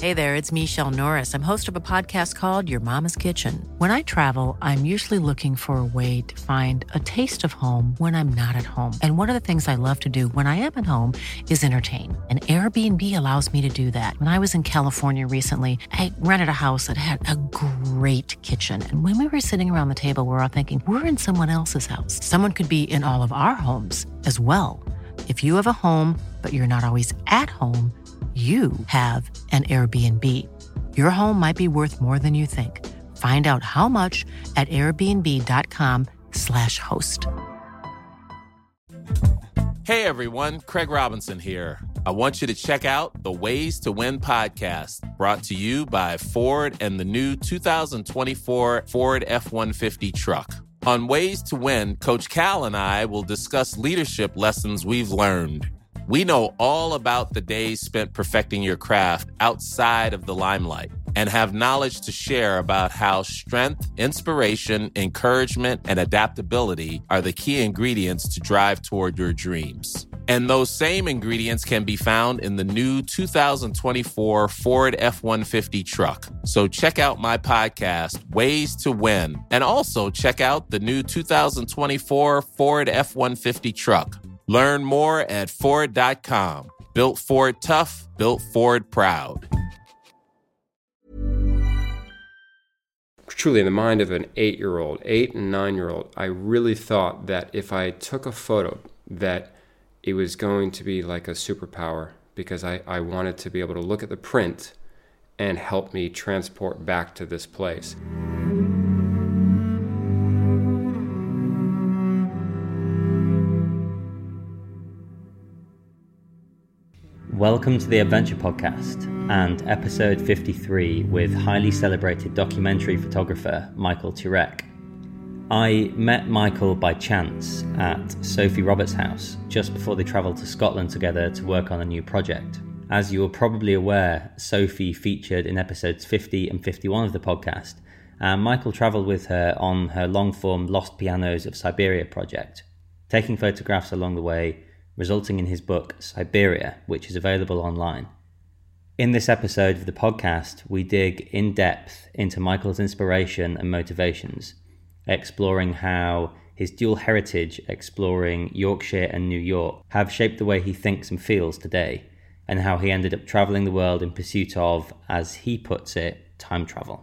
Hey there, it's Michelle Norris. I'm host of a podcast called Your Mama's Kitchen. When I travel, I'm usually looking for a way to find a taste of home when I'm not at home. And one of the things I love to do when I am at home is entertain. And Airbnb allows me to do that. When I was in California recently, I rented a house that had a great kitchen. And when we were sitting around the table, we were all thinking, we're in someone else's house. Someone could be in all of our homes as well. If you have a home, but you're not always at home, you have an Airbnb. Your home might be worth more than you think. Find out how much at airbnb.com/host. Hey everyone, Craig Robinson here. I want you to check out the Ways to Win podcast, brought to you by Ford and the new 2024 Ford F-150 truck. On Ways to Win, Coach Cal and I will discuss leadership lessons we've learned. We know all about the days spent perfecting your craft outside of the limelight and have knowledge to share about how strength, inspiration, encouragement, and adaptability are the key ingredients to drive toward your dreams. And those same ingredients can be found in the new 2024 Ford F-150 truck. So check out my podcast, Ways to Win, and also check out the new 2024 Ford F-150 truck. Learn more at Ford.com. Built Ford tough, built Ford proud. Truly, in the mind of an 8 and 9-year-old, I really thought that if I took a photo, that it was going to be like a superpower, because I wanted to be able to look at the print and help me transport back to this place. Welcome to the Adventure Podcast and episode 53 with highly celebrated documentary photographer Michael Turek. I met Michael by chance at Sophie Roberts' house just before they travelled to Scotland together to work on a new project. As you are probably aware, Sophie featured in episodes 50 and 51 of the podcast, and Michael travelled with her on her long-form Lost Pianos of Siberia project, taking photographs along the way, resulting in his book Siberia, which is available online. In this episode of the podcast, we dig in depth into Michael's inspiration and motivations, exploring how his dual heritage exploring Yorkshire and New York have shaped the way he thinks and feels today, and how he ended up travelling the world in pursuit of, as he puts it, time travel.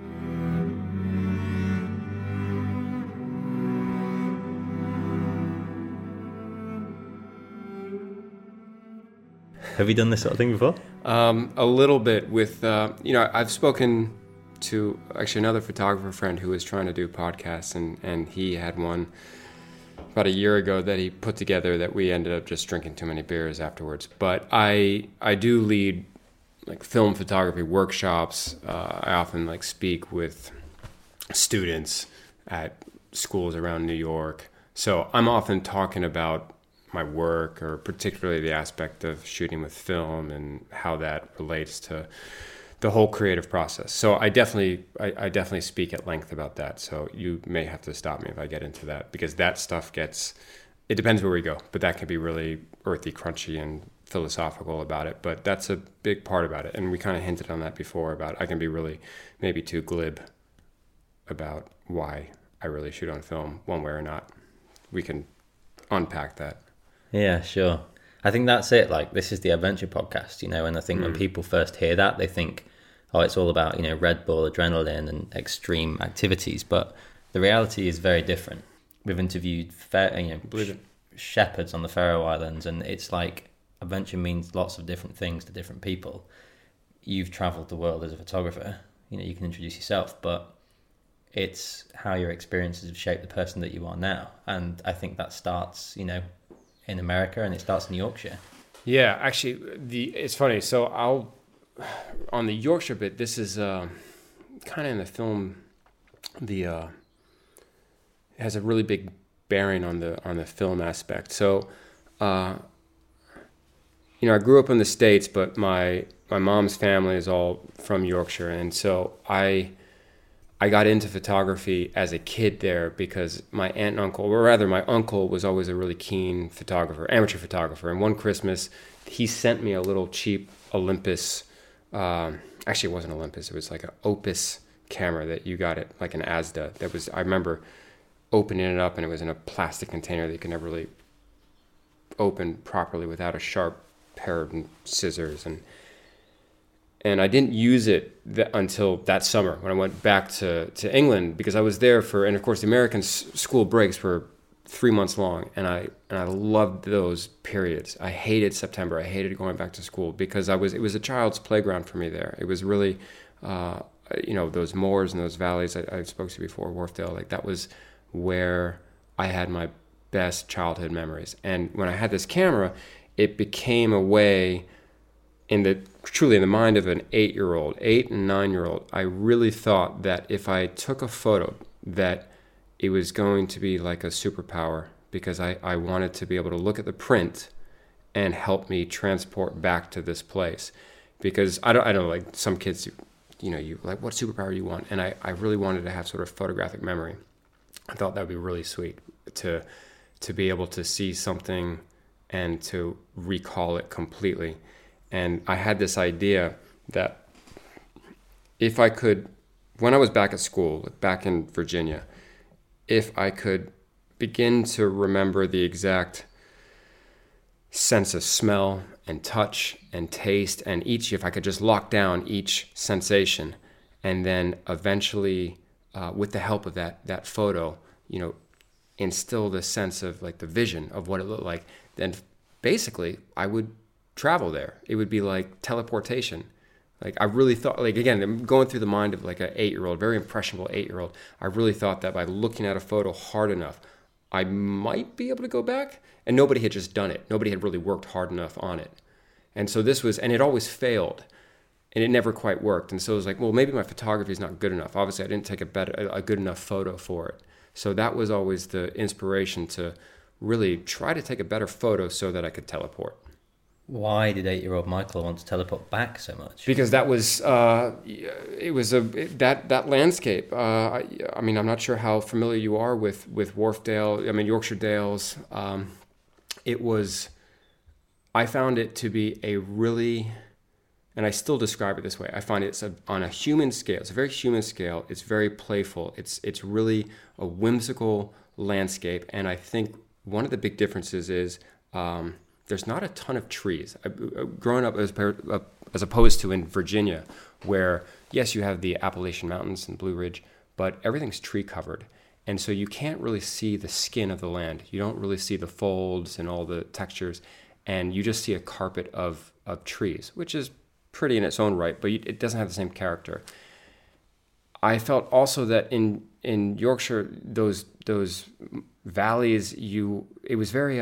Have you done this sort of thing before? A little bit with, I've spoken to actually another photographer friend who was trying to do podcasts, and he had one about a year ago that he put together that we ended up just drinking too many beers afterwards. But I do lead like film photography workshops. I often speak with students at schools around New York. So I'm often talking about my work, or particularly the aspect of shooting with film and how that relates to the whole creative process. So I definitely speak at length about that. So you may have to stop me if I get into that, because that stuff it depends where we go, but that can be really earthy, crunchy, and philosophical about it. But that's a big part about it. And we kind of hinted on that before about I can be really maybe too glib about why I really shoot on film one way or not. We can unpack that. Yeah, sure. I think that's it. This is the Adventure Podcast, and I think when people first hear that, they think, oh, it's all about, Red Bull, adrenaline, and extreme activities. But the reality is very different. We've interviewed shepherds on the Faroe Islands, and it's adventure means lots of different things to different people. You've travelled the world as a photographer. You can introduce yourself, but it's how your experiences have shaped the person that you are now. And I think that starts, in America, and it starts in Yorkshire. Yeah, actually, it's funny. So on the Yorkshire bit, this is kind of in the film. It has a really big bearing on the film aspect. So, I grew up in the States, but my mom's family is all from Yorkshire, and so I got into photography as a kid there because my aunt and uncle, or rather my uncle, was always a really keen photographer, amateur photographer. And one Christmas, he sent me a little cheap Olympus Actually, it wasn't Olympus. It was like an Opus camera that you got at like an Asda. I remember opening it up, and it was in a plastic container that you could never really open properly without a sharp pair of scissors. And I didn't use it until that summer when I went back to England, because I was there and of course the American school breaks were 3 months long, and I loved those periods. I hated September. I hated going back to school because it was a child's playground for me there. It was really, those moors and those valleys I spoke to before, Wharfdale, like that was where I had my best childhood memories. And when I had this camera, it became a way truly in the mind of an 8 and 9-year-old, I really thought that if I took a photo, that it was going to be like a superpower, because I wanted to be able to look at the print and help me transport back to this place. Because I don't know, like some kids, you like, what superpower do you want? And I really wanted to have sort of photographic memory. I thought that would be really sweet to be able to see something and to recall it completely. And I had this idea that if I could, when I was back at school, back in Virginia, if I could begin to remember the exact sense of smell and touch and taste, and if I could just lock down each sensation, and then eventually, with the help of that photo, instill the sense of like the vision of what it looked like, then basically I would travel there. It would be like teleportation. Like I really thought, like again, I'm going through the mind of like an 8-year-old, very impressionable 8-year-old. I really thought that by looking at a photo hard enough, I might be able to go back. And nobody had just done it. Nobody had really worked hard enough on it. And so and it always failed, and it never quite worked. And so it was like, well, maybe my photography is not good enough. Obviously, I didn't take a good enough photo for it. So that was always the inspiration to really try to take a better photo so that I could teleport. Why did 8-year-old Michael want to teleport back so much? Because that was that landscape. I mean, I'm not sure how familiar you are with Wharfdale. I mean, Yorkshire Dales. I found it to be a really, and I still describe it this way, I find it's on a human scale. It's a very human scale. It's very playful. It's really a whimsical landscape. And I think one of the big differences is there's not a ton of trees. Growing up as opposed to in Virginia, where, yes, you have the Appalachian Mountains and Blue Ridge, but everything's tree covered. And so you can't really see the skin of the land. You don't really see the folds and all the textures. And you just see a carpet of trees, which is pretty in its own right, but it doesn't have the same character. I felt also that in Yorkshire, those valleys, it was very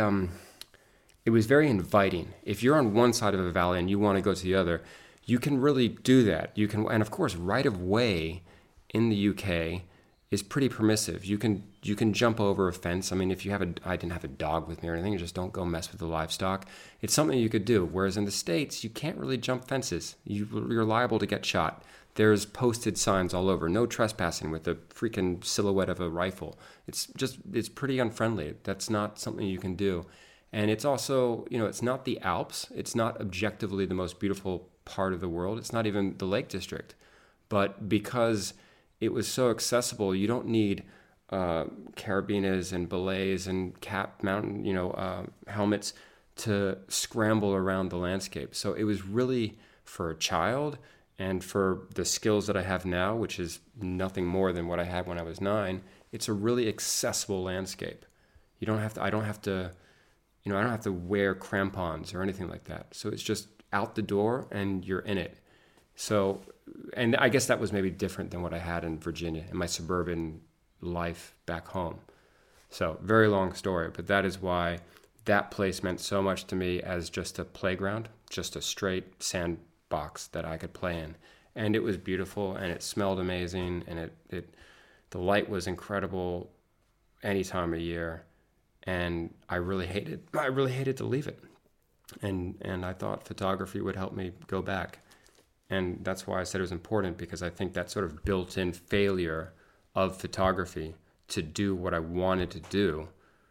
inviting. If you're on one side of a valley and you want to go to the other, you can really do that. You can, and of course, right of way in the UK is pretty permissive. You can jump over a fence. I mean, I didn't have a dog with me or anything. You just don't go mess with the livestock. It's something you could do. Whereas in the States, you can't really jump fences. You're liable to get shot. There's posted signs all over. No trespassing with a freaking silhouette of a rifle. It's pretty unfriendly. That's not something you can do. And it's also, it's not the Alps. It's not objectively the most beautiful part of the world. It's not even the Lake District. But because it was so accessible, you don't need carabinas and belays and cap mountain, helmets to scramble around the landscape. So it was really, for a child and for the skills that I have now, which is nothing more than what I had when I was 9, it's a really accessible landscape. I don't have to wear crampons or anything like that. So it's just out the door and you're in it. So, and I guess that was maybe different than what I had in Virginia, in my suburban life back home. So, very long story, but that is why that place meant so much to me as just a playground, just a straight sandbox that I could play in. And it was beautiful, and it smelled amazing, and the light was incredible any time of year. And I really hated to leave it. And I thought photography would help me go back. And that's why I said it was important, because I think that sort of built-in failure of photography to do what I wanted to do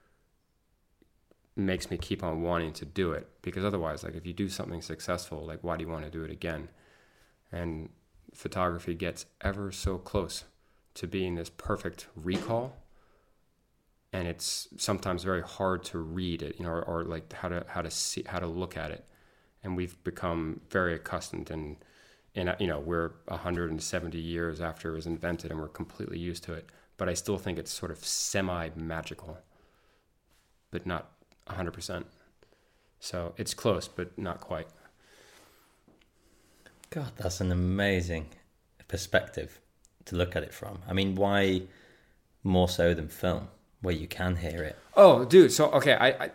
makes me keep on wanting to do it. Because otherwise, like if you do something successful, like why do you want to do it again? And photography gets ever so close to being this perfect recall, and it's sometimes very hard to read it, or like how to look at it. And we've become very accustomed, and we're 170 years after it was invented, and we're completely used to it. But I still think it's sort of semi-magical, but not 100%. So it's close, but not quite. God, that's an amazing perspective to look at it from. I mean, why more so than film, where you can hear it? Oh, dude. So, okay,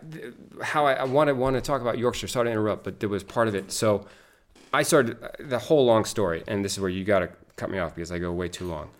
I want to talk about Yorkshire. Sorry to interrupt, but there was part of it. So I started the whole long story, and this is where you got to cut me off because I go way too long.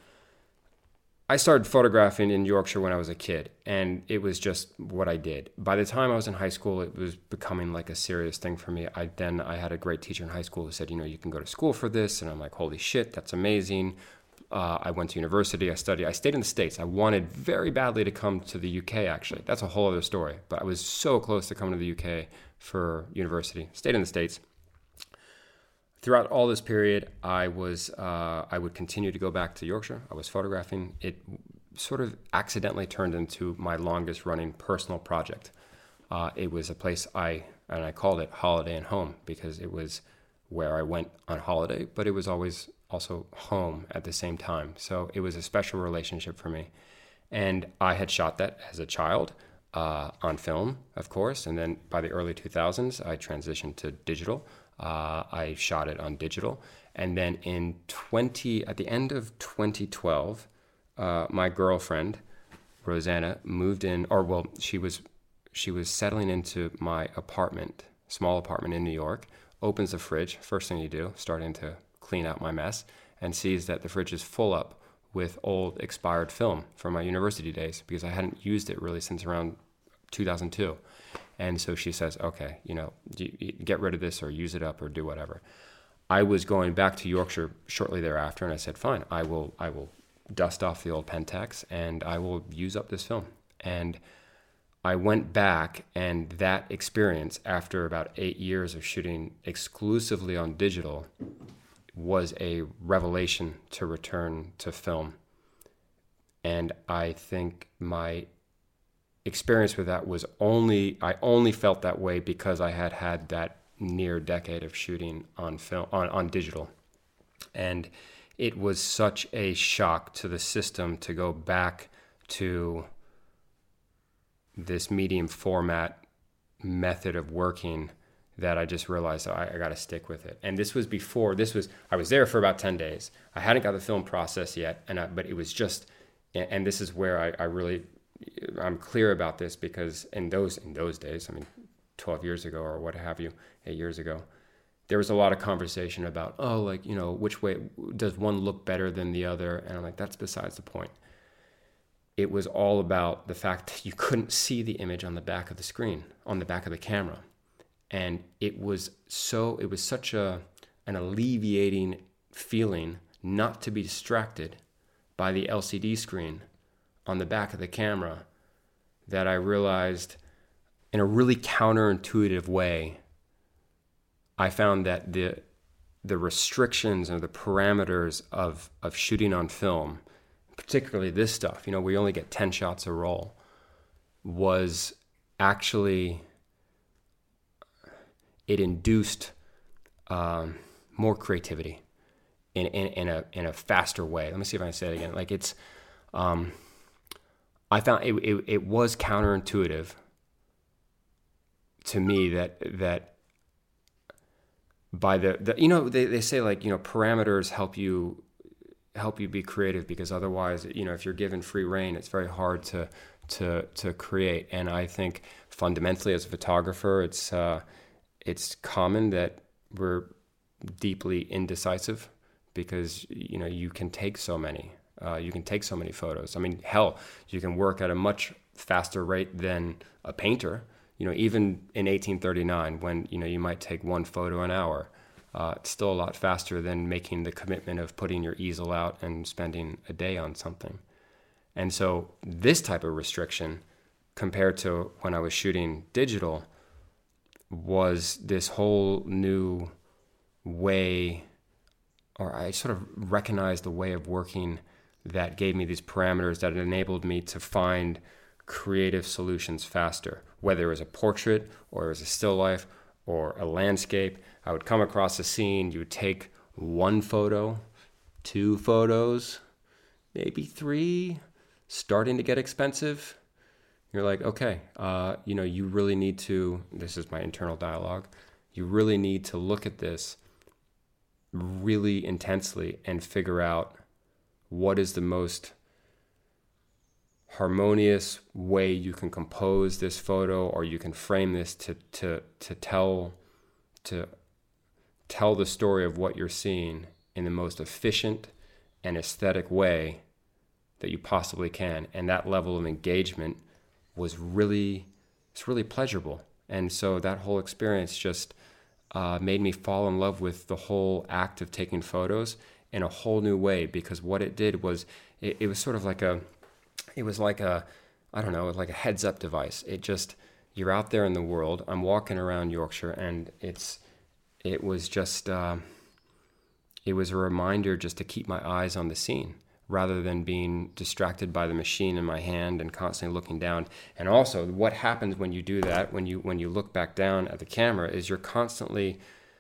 I started photographing in Yorkshire when I was a kid, and it was just what I did. By the time I was in high school, it was becoming like a serious thing for me. I had a great teacher in high school who said, you can go to school for this, and I'm like, holy shit, that's amazing. I went to university, I studied. I stayed in the States. I wanted very badly to come to the UK, actually. That's a whole other story. But I was so close to coming to the UK for university. Stayed in the States. Throughout all this period, I would continue to go back to Yorkshire. I was photographing. It sort of accidentally turned into my longest running personal project. It was a place I called it Holiday and Home because it was where I went on holiday, but it was always also home at the same time. So it was a special relationship for me. And I had shot that as a child on film, of course. And then by the early 2000s, I transitioned to digital. I shot it on digital. And then at the end of 2012, my girlfriend, Rosanna, moved in, she was settling into my apartment, small apartment in New York, opens the fridge, first thing you do, starting to clean out my mess, and sees that the fridge is full up with old expired film from my university days because I hadn't used it really since around 2002. And so she says, okay, get rid of this or use it up or do whatever. I was going back to Yorkshire shortly thereafter, and I said, fine, I will dust off the old Pentax and I will use up this film. And I went back, and that experience, after about 8 years of shooting exclusively on digital, was a revelation to return to film. And I think my experience with that was I only felt that way because I had that near decade of shooting on film, on digital. And it was such a shock to the system to go back to this medium format method of working that I just realized I got to stick with it. And I was there for about 10 days. I hadn't got the film process yet, but it was just, and this is where I'm clear about this because in those days, 12 years ago or what have you, 8 years ago, there was a lot of conversation about, which way does one look better than the other? And I'm like, that's besides the point. It was all about the fact that you couldn't see the image on the back of the screen, on the back of the camera. And it was such an alleviating feeling not to be distracted by the LCD screen on the back of the camera that I realized in a really counterintuitive way, I found that the restrictions or the parameters of shooting on film, particularly this stuff, we only get 10 shots a roll, was actually, it induced more creativity in a faster way. Let me see if I can say it again. Like it's, I found it was counterintuitive to me that by they say parameters help you be creative because otherwise if you're given free rein it's very hard to create. And I think fundamentally as a photographer it's common that we're deeply indecisive because you can take so many photos. Hell, you can work at a much faster rate than a painter. Even in 1839, when you might take one photo an hour, it's still a lot faster than making the commitment of putting your easel out and spending a day on something. And so this type of restriction, compared to when I was shooting digital, was this whole new way I sort of recognized the way of working that gave me these parameters that enabled me to find creative solutions faster, whether it was a portrait or it was a still life or a landscape. I would come across a scene, you would take one photo, 2 photos, maybe 3, starting to get expensive. You're like, okay, you really need to, this is my internal dialogue, you really need to look at this really intensely and figure out what is the most harmonious way you can compose this photo, or you can frame this to tell the story of what you're seeing in the most efficient and aesthetic way that you possibly can. And that level of engagement was really pleasurable. And so that whole experience just made me fall in love with the whole act of taking photos in a whole new way, because what it did was it was sort of like a heads up device. You're out there in the world. I'm walking around Yorkshire, and it was a reminder just to keep my eyes on the scene rather than being distracted by the machine in my hand and constantly looking down. And also, what happens when you do that, when you look back down at the camera, is you're constantly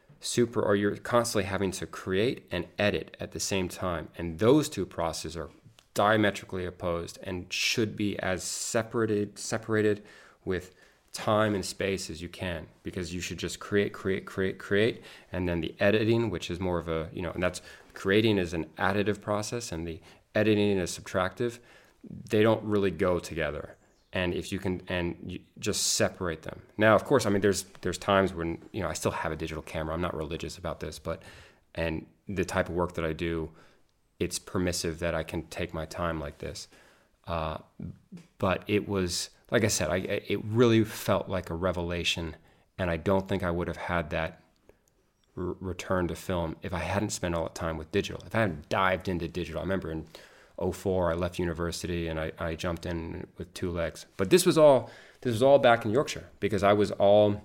having to create and edit at the same time. And those two processes are diametrically opposed and should be as separated with time and space as you can, because you should just create, and then the editing, which is more of a, and that's, creating is an additive process and the editing is subtractive. They don't really go together. And if you can, and you just separate them. Now, of course, I mean, there's times when, I still have a digital camera. I'm not religious about this, and the type of work that I do, it's permissive that I can take my time like this. But it was, like I said, it really felt like a revelation, and I don't think I would have had that return to film if I hadn't spent all that time with digital. If I hadn't dived into digital. I remember in 2004 I left university and I jumped in with 2 legs. But this was all back in Yorkshire, because I was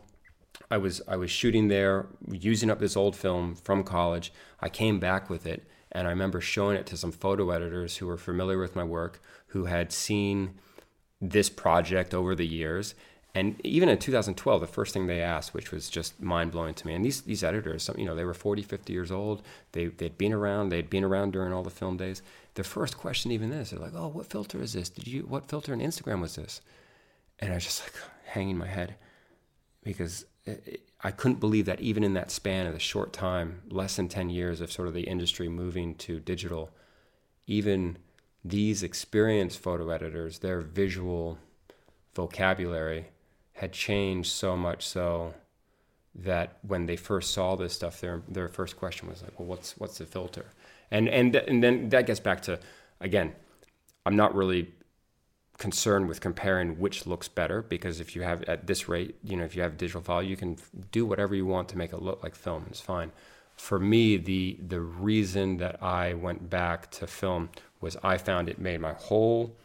shooting there, using up this old film from college. I came back with it, and I remember showing it to some photo editors who were familiar with my work, who had seen this project over the years. And even in 2012, the first thing they asked, which was just mind-blowing to me, and these editors, they were 40, 50 years old. They'd been around during all the film days. Their first question, even this, they're like, oh, what filter is this? What filter in Instagram was this? And I was just like hanging my head, because I couldn't believe that even in that span of the short time, less than 10 years of sort of the industry moving to digital, even these experienced photo editors, their visual vocabulary had changed so much so that when they first saw this stuff, their first question was like, well, what's the filter? And then that gets back to, again, I'm not really concerned with comparing which looks better, because if you have, at this rate, if you have a digital file, you can do whatever you want to make it look like film. It's fine. For me, the reason that I went back to film was I found it made my whole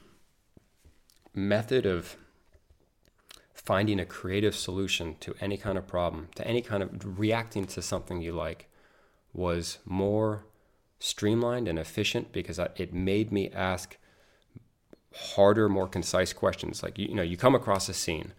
method of finding a creative solution to any kind of problem, to any kind of reacting to something you like, was more streamlined and efficient, because it made me ask harder, more concise questions. Like, you come across a scene,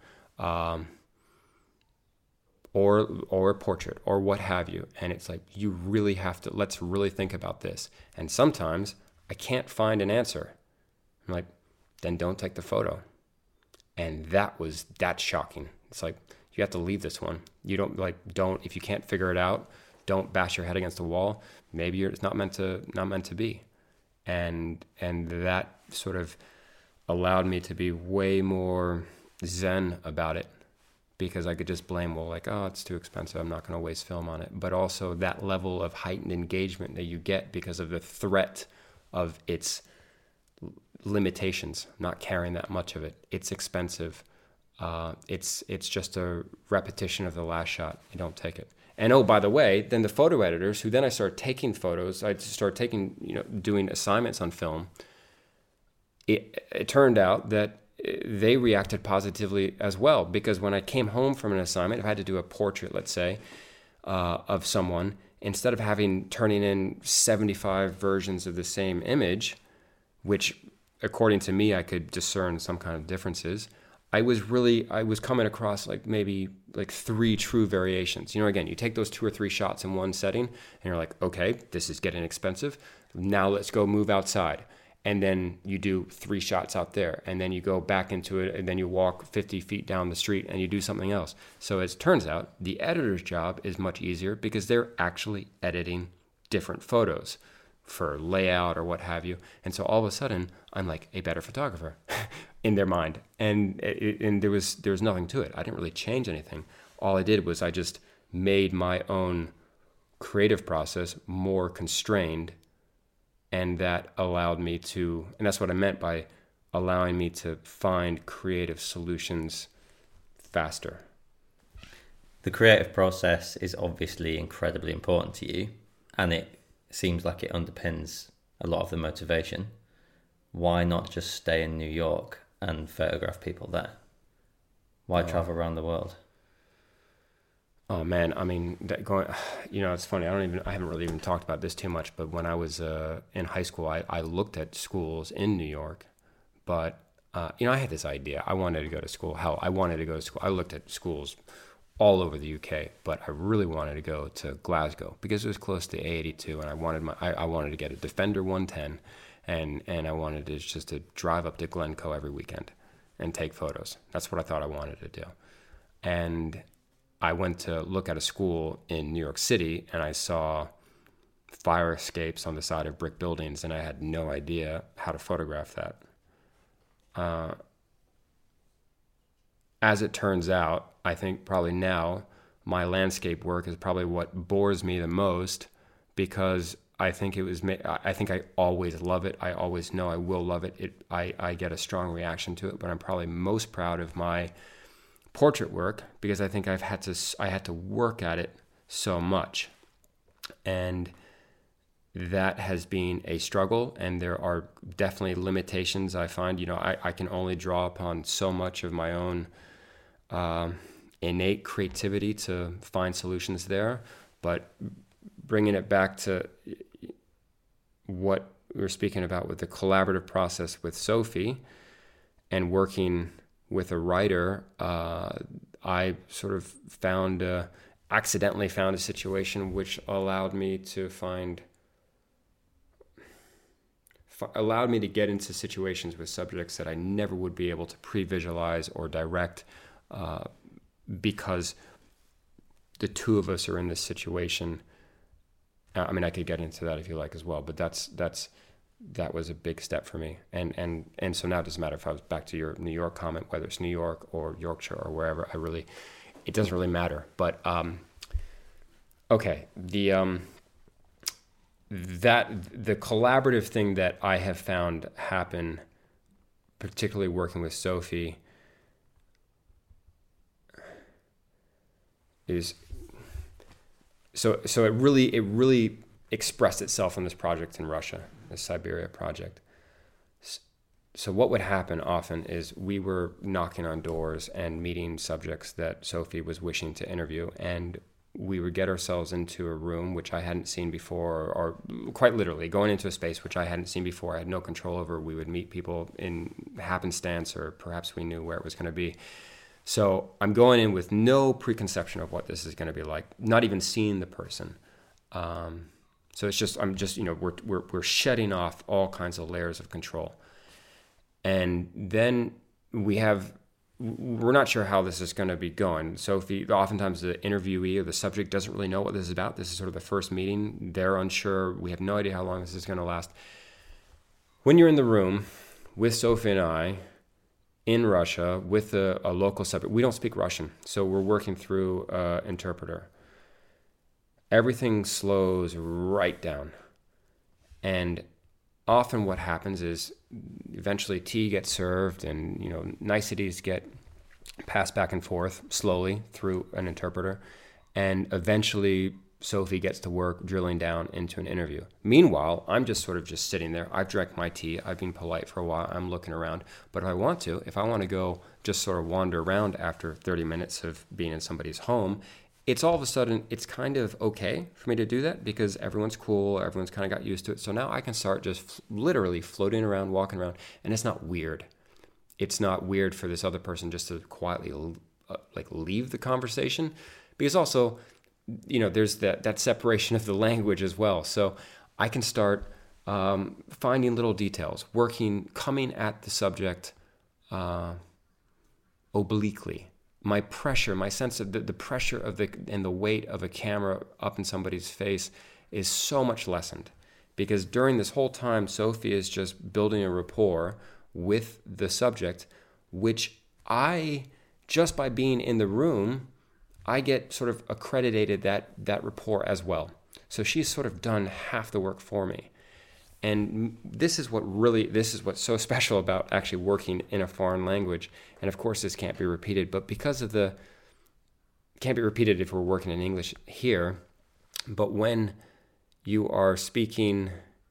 or a portrait, or what have you, and it's like, you really have to, let's really think about this. And sometimes I can't find an answer. I'm like, then don't take the photo. And that's shocking. It's like, you have to leave this one. You don't, if you can't figure it out, don't bash your head against the wall. Maybe it's not meant to be. And that sort of allowed me to be way more zen about it, because I could just blame, it's too expensive, I'm not going to waste film on it. But also that level of heightened engagement that you get because of the threat of its limitations, not carrying that much of it. It's expensive. It's just a repetition of the last shot. You don't take it. And oh, by the way, then the photo editors, who then I started taking photos, I started taking, doing assignments on film. It turned out that they reacted positively as well, because when I came home from an assignment, if I had to do a portrait, let's say, of someone, instead of turning in 75 versions of the same image, which according to me, I could discern some kind of differences, I was coming across maybe 3 true variations. Again, you take those 2 or 3 shots in one setting and you're like, okay, this is getting expensive. Now let's go move outside. And then you do 3 shots out there, and then you go back into it, and then you walk 50 feet down the street and you do something else. So as it turns out, the editor's job is much easier because they're actually editing different photos for layout or what have you. And so all of a sudden, I'm like a better photographer in their mind. And there was nothing to it. I didn't really change anything. All I did was I just made my own creative process more constrained. And that allowed me to, and that's what I meant by allowing me to find creative solutions faster. The creative process is obviously incredibly important to you, and it seems like it underpins a lot of the motivation. Why not just stay in New York and photograph people there? Why travel around the world? Oh man, I mean, it's funny. I haven't really even talked about this too much. But when I was in high school, I looked at schools in New York. But I had this idea. I wanted to go to school. Hell, I wanted to go to school. I looked at schools all over the UK, but I really wanted to go to Glasgow because it was close to A82, and I wanted to get a Defender 110, and I wanted to drive up to Glencoe every weekend and take photos. That's what I thought I wanted to do, and I went to look at a school in New York City, and I saw fire escapes on the side of brick buildings, and I had no idea how to photograph that. As it turns out, I think probably now my landscape work is probably what bores me the most, because I think I always love it. I always know I will love it. I get a strong reaction to it, but I'm probably most proud of my portrait work because I think I had to work at it so much, and that has been a struggle, and there are definitely limitations. I find I can only draw upon so much of my own innate creativity to find solutions there. But bringing it back to what we were speaking about with the collaborative process with Sophie and working with a writer, I sort of accidentally found a situation which allowed me to get into situations with subjects that I never would be able to pre-visualize or direct, because the two of us are in this situation. I mean, I could get into that if you like as well, but that was a big step for me. And so now it doesn't matter if I was back to your New York comment, whether it's New York or Yorkshire or wherever, it doesn't really matter. But, okay. The collaborative thing that I have found happen, particularly working with Sophie, is so it really expressed itself in this project in Russia, the Siberia project. So what would happen often is we were knocking on doors and meeting subjects that Sophie was wishing to interview, and we would get ourselves into a room which I hadn't seen before, or quite literally going into a space which I hadn't seen before. I had no control over. We would meet people in happenstance, or perhaps we knew where it was going to be. So I'm going in with no preconception of what this is going to be like, not even seeing the person. So we're shedding off all kinds of layers of control. And then we're not sure how this is going to be going. Sophie, oftentimes the interviewee or the subject doesn't really know what this is about. This is sort of the first meeting. They're unsure. We have no idea how long this is going to last. When you're in the room with Sophie and I in Russia with a local subject, we don't speak Russian, so we're working through an interpreter. Everything slows right down. And often what happens is eventually tea gets served and, niceties get passed back and forth slowly through an interpreter. And eventually Sophie gets to work drilling down into an interview. Meanwhile, I'm just sitting there. I've drank my tea. I've been polite for a while. I'm looking around. But if I want to go just sort of wander around after 30 minutes of being in somebody's home, it's all of a sudden, it's kind of okay for me to do that because everyone's cool, everyone's kind of got used to it. So now I can start just literally floating around, walking around, and it's not weird. It's not weird for this other person just to quietly leave the conversation, because also, there's that separation of the language as well. So I can start finding little details, coming at the subject obliquely. My pressure, my sense of the pressure and the weight of a camera up in somebody's face is so much lessened, because during this whole time, Sophie is just building a rapport with the subject, which just by being in the room, I get sort of accredited that rapport as well. So she's sort of done half the work for me. And this is what's so special about actually working in a foreign language. And of course, this can't be repeated, but can't be repeated if we're working in English here. But when you are speaking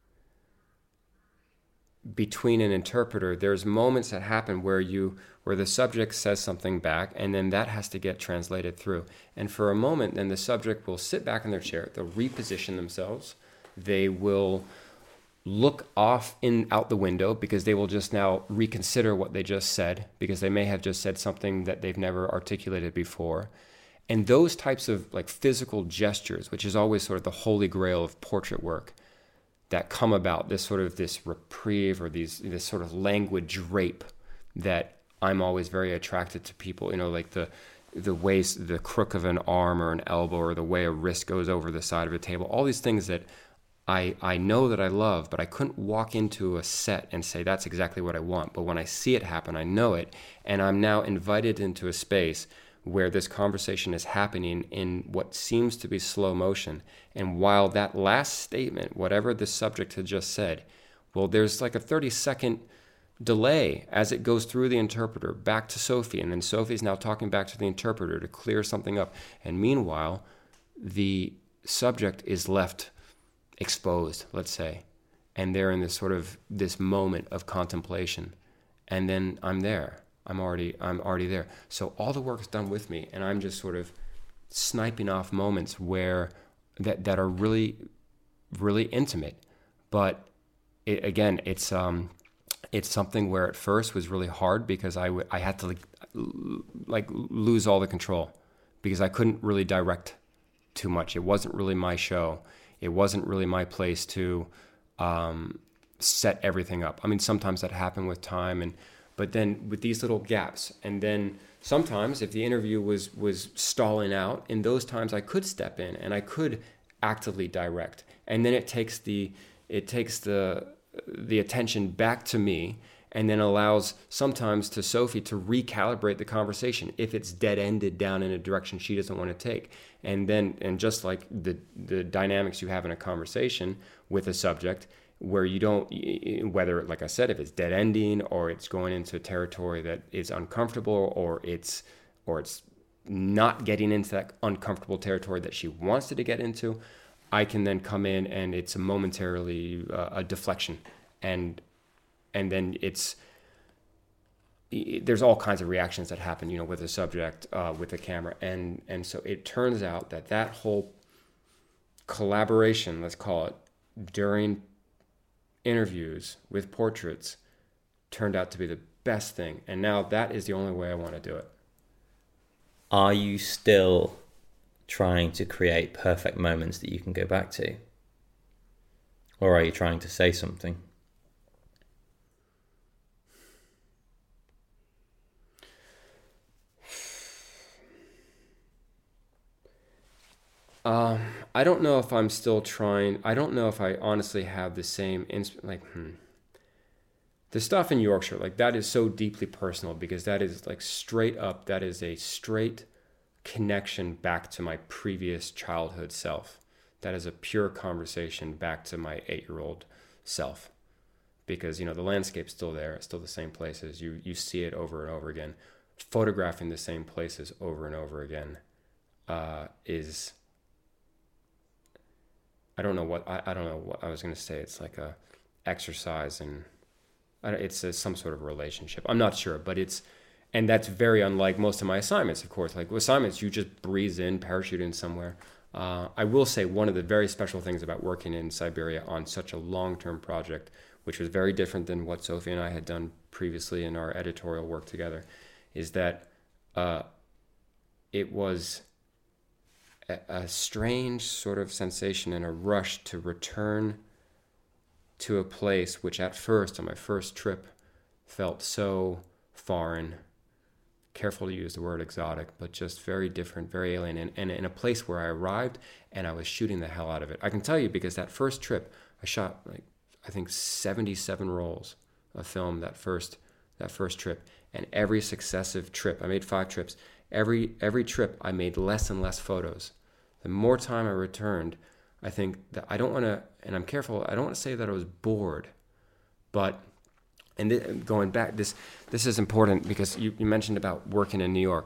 between an interpreter, there's moments that happen where the subject says something back, and then that has to get translated through. And for a moment, then the subject will sit back in their chair, they'll reposition themselves, they will look out the window, because they will just now reconsider what they just said, because they may have just said something that they've never articulated before. And those types of physical gestures, which is always sort of the holy grail of portrait work, that come about, this reprieve or this sort of language drape that I'm always very attracted to people, the waist, the crook of an arm or an elbow, or the way a wrist goes over the side of a table, all these things that I know that I love, but I couldn't walk into a set and say that's exactly what I want. But when I see it happen, I know it, and I'm now invited into a space where this conversation is happening in what seems to be slow motion. And while that last statement, whatever the subject had just said, well, there's like a 30-second delay as it goes through the interpreter back to Sophie, and then Sophie's now talking back to the interpreter to clear something up. And meanwhile, the subject is left exposed, let's say, and they're in this moment of contemplation. And then I'm there. I'm already there. So all the work is done with me, and I'm just sort of sniping off moments where that are really, really intimate. But it's something where at first was really hard, because I had to lose all the control, because I couldn't really direct too much. It wasn't really my show. It wasn't really my place to set everything up. I mean, sometimes that happened with time, but then with these little gaps, and then sometimes if the interview was stalling out, in those times I could step in and I could actively direct, and then it takes the attention back to me, and then allows sometimes to Sophie to recalibrate the conversation if it's dead-ended down in a direction she doesn't want to take. And just like the dynamics you have in a conversation with a subject, where you don't, whether, like I said, if it's dead ending or it's going into territory that is uncomfortable, or it's not getting into that uncomfortable territory that she wants it to get into, I can then come in and it's momentarily a deflection, and then there's all kinds of reactions that happen, with the subject, with the camera, and so it turns out that whole collaboration, let's call it, during interviews with portraits turned out to be the best thing, and now that is the only way I want to do it. Are you still trying to create perfect moments that you can go back to, or are you trying to say something? I don't know if I'm still trying. I don't know if I honestly have the same, the stuff in Yorkshire, that is so deeply personal, because that is straight up, that is a straight connection back to my previous childhood self. That is a pure conversation back to my 8-year-old self, because, the landscape's still there. It's still the same places. You see it over and over again. Photographing the same places over and over again is... I don't know what I was going to say. It's like a exercise, and it's some sort of relationship. I'm not sure, but it's And that's very unlike most of my assignments, of course. Like with assignments, you just breeze in, parachute in somewhere. I will say one of the very special things about working in Siberia on such a long-term project, which was very different than what Sophie and I had done previously in our editorial work together, is that it was a strange sort of sensation and a rush to return to a place which at first, on my first trip, felt so foreign. Careful to use the word exotic, but just very different, very alien, and in a place where I arrived and I was shooting the hell out of it. I can tell you because that first trip, I shot I think 77 rolls of film that first trip, and every successive trip, I made 5 trips. Every trip, I made less and less photos. The more time I returned, I think that I don't want to, and I'm careful, I don't want to say that I was bored, but. And going back, this is important because you mentioned about working in New York.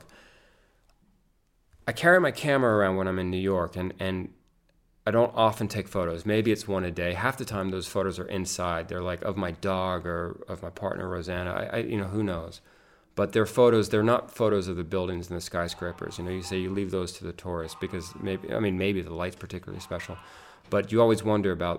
I carry my camera around when I'm in New York, and I don't often take photos. Maybe it's one a day. Half the time those photos are inside. They're like of my dog or of my partner, Rosanna. I who knows? But they're photos. They're not photos of the buildings and the skyscrapers. You say you leave those to the tourists because maybe the light's particularly special. But you always wonder about,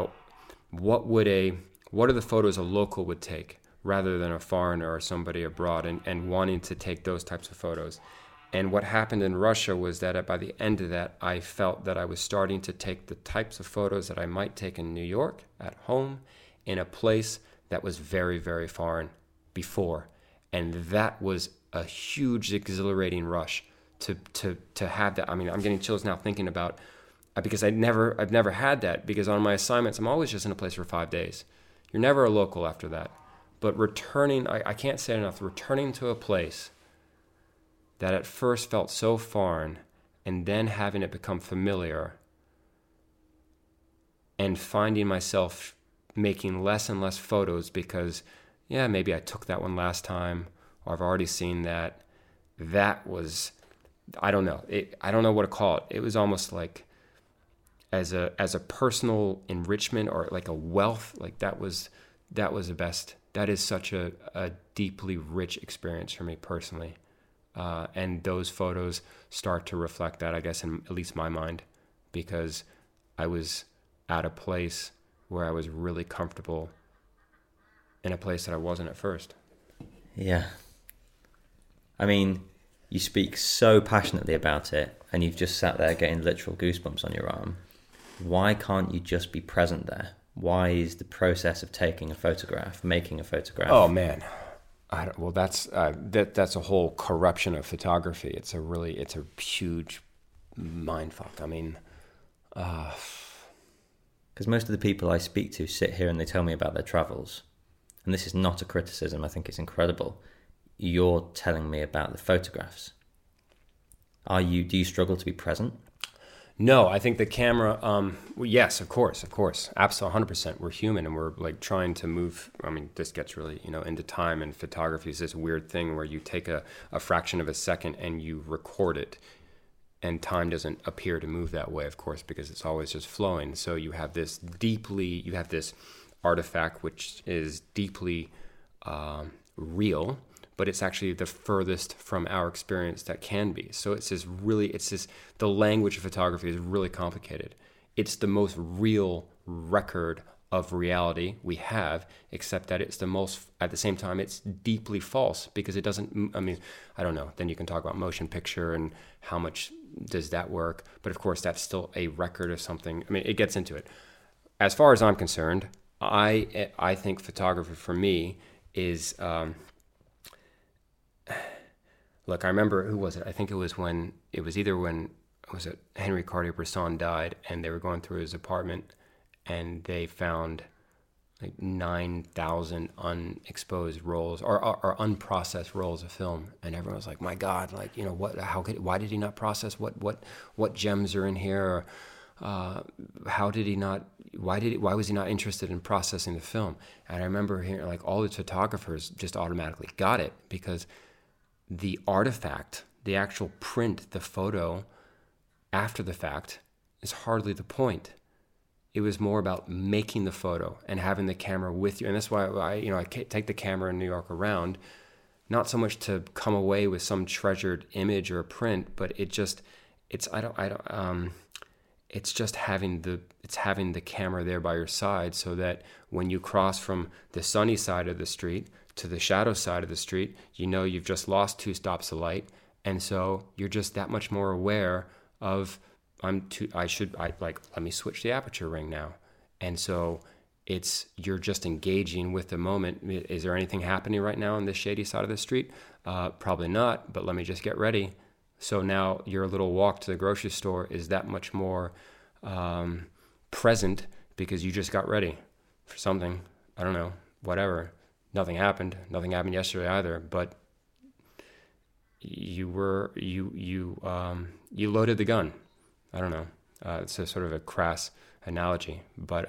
what are the photos a local would take rather than a foreigner or somebody abroad and wanting to take those types of photos. And what happened in Russia was that by the end of that, I felt that I was starting to take the types of photos that I might take in New York, at home, in a place that was very, very foreign before. And that was a huge, exhilarating rush to have that. I mean, I'm getting chills now thinking about, because I've never had that, because on my assignments, I'm always just in a place for 5 days. You're never a local after that. But returning, I can't say it enough, returning to a place that at first felt so foreign and then having it become familiar and finding myself making less and less photos because, maybe I took that one last time or I've already seen that. That was, I don't know. I don't know what to call it. It was almost like as a personal enrichment or like a wealth, like that was the best. That is such a deeply rich experience for me personally. And those photos start to reflect that, I guess, in at least my mind, because I was at a place where I was really comfortable in a place that I wasn't at first. Yeah. I mean, you speak so passionately about it and you've just sat there getting literal goosebumps on your arm. Why can't you just be present there? Why is the process of taking a photograph, making a photograph? Oh man, that's a whole corruption of photography. It's a huge mindfuck. I mean, because most of the people I speak to sit here and they tell me about their travels, and this is not a criticism. I think it's incredible. You're telling me about the photographs. Do you struggle to be present? No, I think the camera, yes, of course, absolutely, 100%. We're human and we're like trying to move. I mean, this gets really, into time, and photography is this weird thing where you take a fraction of a second and you record it, and time doesn't appear to move that way, of course, because it's always just flowing. So you have this artifact which is deeply real, but it's actually the furthest from our experience that can be. So the language of photography is really complicated. It's the most real record of reality we have, except that it's at the same time, it's deeply false because it doesn't, I don't know. Then you can talk about motion picture and how much does that work. But of course, that's still a record of something. I mean, it gets into it. As far as I'm concerned, I think photography for me is, look, I remember, who was it? I think it was Henry Cartier-Bresson died, and they were going through his apartment, and they found like 9,000 unexposed rolls or unprocessed rolls of film, and everyone was like, "My God, like, why did he not process what gems are in here? Or, why was he not interested in processing the film?" And I remember hearing like all the photographers just automatically got it, because the artifact, the actual print, the photo after the fact is hardly the point. It was more about making the photo and having the camera with you. And that's why I take the camera in New York around, not so much to come away with some treasured image or a print, but it's just having the camera there by your side, so that when you cross from the sunny side of the street to the shadow side of the street, you know you've just lost 2 stops of light, and so you're just that much more aware of let me switch the aperture ring now. And so you're just engaging with the moment. Is there anything happening right now on this shady side of the street? Probably not, but let me just get ready. So now your little walk to the grocery store is that much more present, because you just got ready for something. I don't know, whatever. Nothing happened yesterday either, but you loaded the gun. I don't know. It's a sort of a crass analogy, but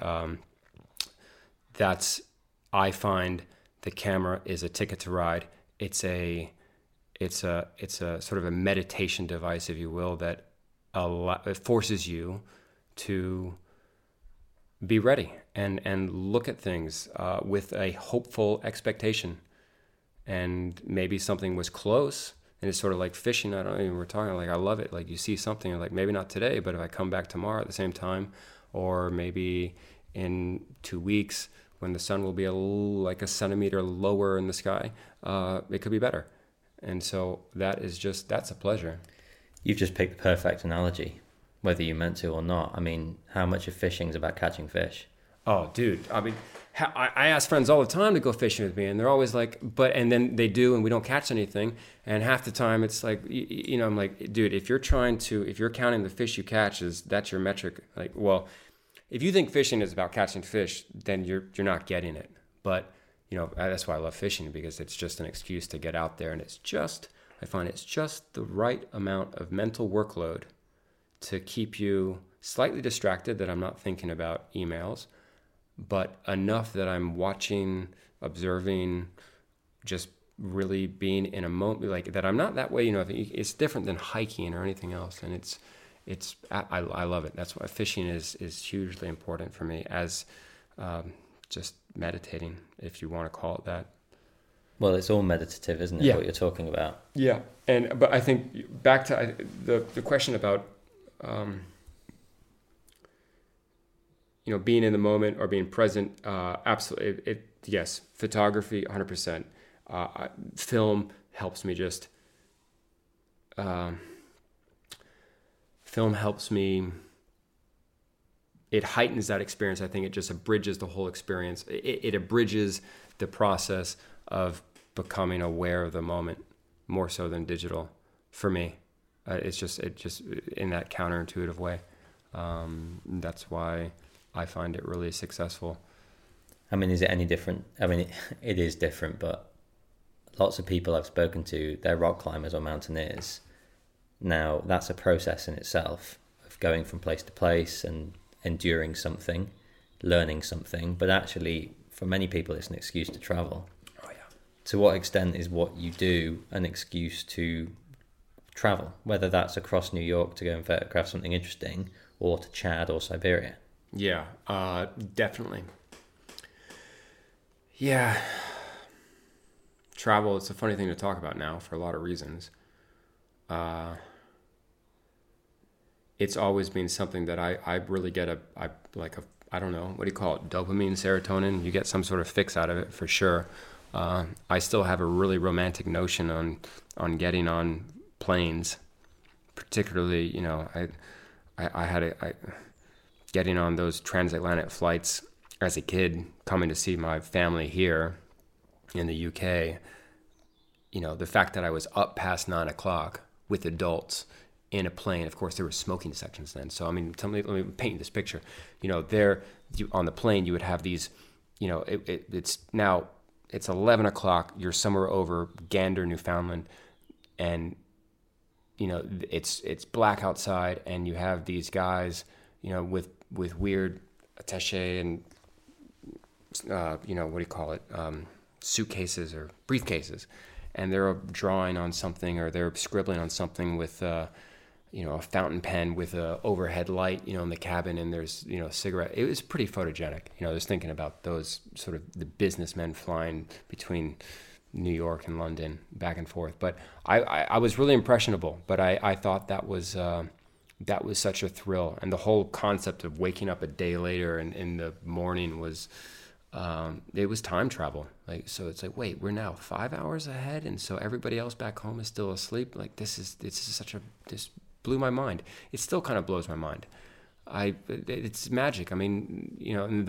I find the camera is a ticket to ride. It's a sort of a meditation device, if you will, that it forces you to be ready and look at things with a hopeful expectation. And maybe something was close. And it's sort of like fishing. We're talking, like, I love it. Like, you see something, like, maybe not today, but if I come back tomorrow at the same time, or maybe in 2 weeks when the sun will be like a centimeter lower in the sky, it could be better. And so that's a pleasure. You've just picked the perfect analogy, whether you meant to or not. I mean, how much of fishing is about catching fish? Oh, dude. I mean, I ask friends all the time to go fishing with me, and they're always like, and then they do, and we don't catch anything. And half the time it's like, I'm like, dude, if you're counting the fish you catch, that's your metric. Like, well, if you think fishing is about catching fish, then you're not getting it. But, that's why I love fishing, because it's just an excuse to get out there. And I find it's just the right amount of mental workload to keep you slightly distracted, that I'm not thinking about emails, but enough that I'm watching, observing, just really being in a moment, like that. I'm not that way, it's different than hiking or anything else. And I love it. That's why fishing is hugely important for me, as just meditating, if you want to call it that. Well, it's all meditative, isn't it? Yeah. What you're talking about. Yeah. But I think back to the question about, being in the moment or being present, absolutely. Yes, photography, 100%. Film helps me just. Film helps me. It heightens that experience. I think it just abridges the whole experience. It abridges the process of becoming aware of the moment more so than digital. For me, it just in that counterintuitive way. That's why I find it really successful. I mean, is it any different? I mean, it is different, but lots of people I've spoken to, they're rock climbers or mountaineers. Now, that's a process in itself of going from place to place and enduring something, learning something. But actually, for many people, it's an excuse to travel. Oh, yeah. To what extent is what you do an excuse to travel? Whether that's across New York to go and photograph something interesting, or to Chad or Siberia. Yeah, definitely. Yeah. Travel, it's a funny thing to talk about now for a lot of reasons. It's always been something that I really get I don't know, what do you call it? Dopamine, serotonin. You get some sort of fix out of it for sure. I still have a really romantic notion on getting on planes, particularly, getting on those transatlantic flights as a kid, coming to see my family here in the UK. The fact that I was up past 9:00 with adults in a plane. Of course, there were smoking sections then. So, I mean, let me paint you this picture. On the plane, you would have these, it's 11:00. You're somewhere over Gander, Newfoundland, and it's black outside, and you have these guys, with weird attaché and what do you call it? Suitcases or briefcases, and they're drawing on something, or they're scribbling on something with a fountain pen with a overhead light, in the cabin, and there's, a cigarette. It was pretty photogenic. I was thinking about those sort of the businessmen flying between New York and London back and forth. But I was really impressionable, but I thought that was such a thrill. And the whole concept of waking up a day later and in the morning was, it was time travel. Like, so it's like, wait, we're now 5 hours ahead. And so everybody else back home is still asleep. Like this blew my mind. It still kind of blows my mind. It's magic. I mean, and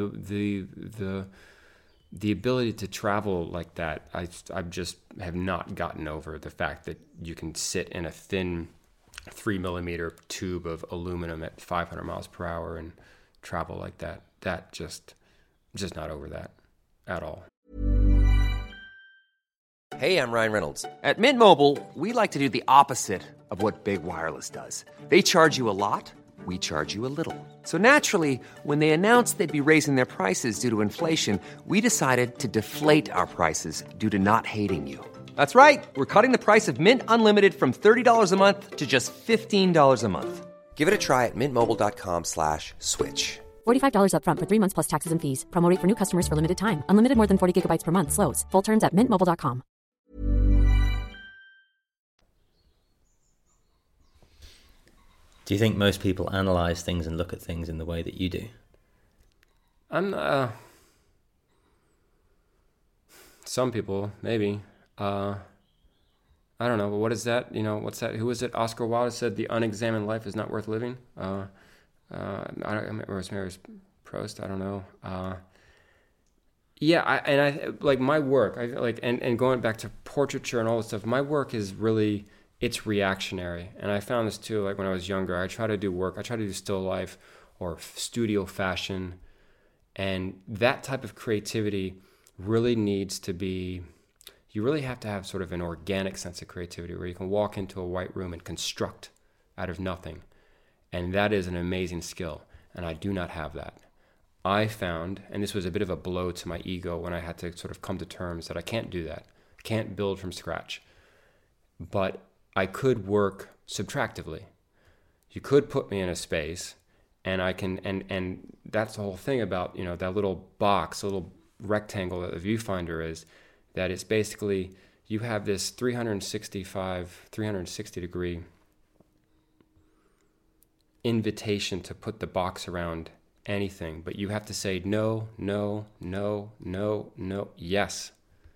the ability to travel like that, I just have not gotten over the fact that you can sit in a thin 3 millimeter tube of aluminum at 500 miles per hour and travel like that. That I'm just not over that at all. Hey, I'm Ryan Reynolds. At Mint Mobile, we like to do the opposite of what Big Wireless does. They charge you a lot. We charge you a little. So naturally, when they announced they'd be raising their prices due to inflation, we decided to deflate our prices due to not hating you. That's right. We're cutting the price of Mint Unlimited from $30 a month to just $15 a month. Give it a try at mintmobile.com/switch. $45 up front for 3 months plus taxes and fees. Promo rate for new customers for limited time. Unlimited more than 40 gigabytes per month. Slows full terms at mintmobile.com. Do you think most people analyze things and look at things in the way that you do? Some people, maybe. I don't know. But what is that? What's that? Who was it? Oscar Wilde said, "The unexamined life is not worth living." I remember it was Proust. I don't know. I like my work. And going back to portraiture and all this stuff. My work is really, it's reactionary. And I found this too. Like when I was younger, I try to do still life or studio fashion, and that type of creativity really needs to be. You really have to have sort of an organic sense of creativity where you can walk into a white room and construct out of nothing. And that is an amazing skill. And I do not have that. I found, and this was a bit of a blow to my ego when I had to sort of come to terms that I can't do that. I can't build from scratch. But I could work subtractively. You could put me in a space and I can, and that's the whole thing about, that little box, a little rectangle that the viewfinder is, that it's basically, you have this 360 degree invitation to put the box around anything, but you have to say no, no, no, no, no, yes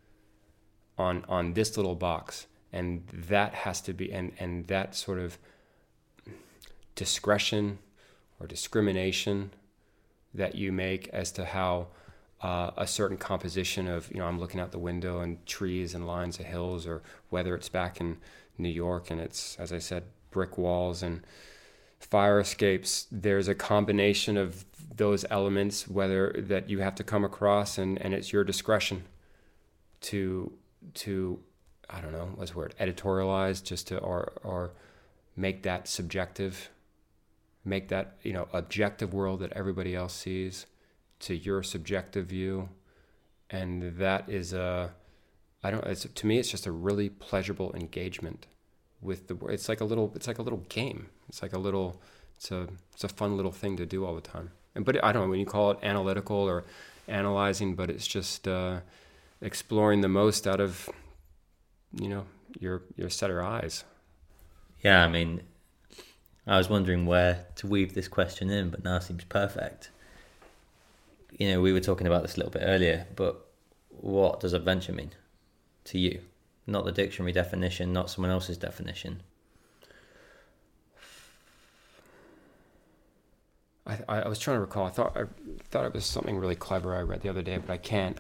on this little box. And that has to be, and that sort of discretion or discrimination that you make as to how a certain composition of, I'm looking out the window and trees and lines of hills, or whether it's back in New York and it's, as I said, brick walls and fire escapes, there's a combination of those elements, whether that you have to come across, and it's your discretion to I don't know, what's the word, editorialize, just to, or make that subjective, make that, objective world that everybody else sees to your subjective view. And that is to me, it's just a really pleasurable engagement with it's like a little game. It's a fun little thing to do all the time. But I don't know when you call it analytical or analyzing, but it's just exploring the most out of, your set of eyes. Yeah, I mean, I was wondering where to weave this question in, but now it seems perfect. We were talking about this a little bit earlier, but what does adventure mean to you? Not the dictionary definition, not someone else's definition. I was trying to recall. I thought it was something really clever I read the other day, but I can't.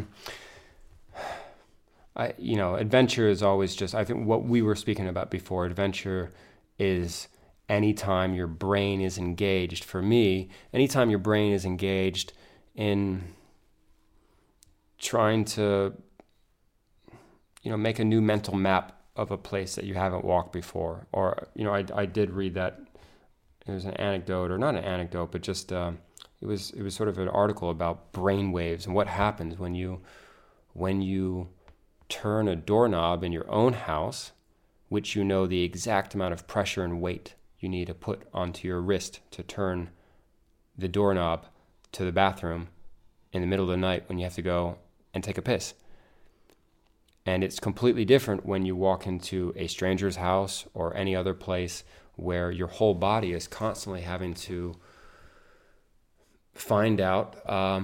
Adventure is always just, I think what we were speaking about before, adventure is anytime your brain is engaged. For me, anytime your brain is engaged in trying to, make a new mental map of a place that you haven't walked before. Or, I did read that it was an anecdote, or not an anecdote, but just, it was sort of an article about brain waves and what happens when you turn a doorknob in your own house, which the exact amount of pressure and weight you need to put onto your wrist to turn the doorknob to the bathroom in the middle of the night when you have to go and take a piss. And it's completely different when you walk into a stranger's house or any other place where your whole body is constantly having to find out,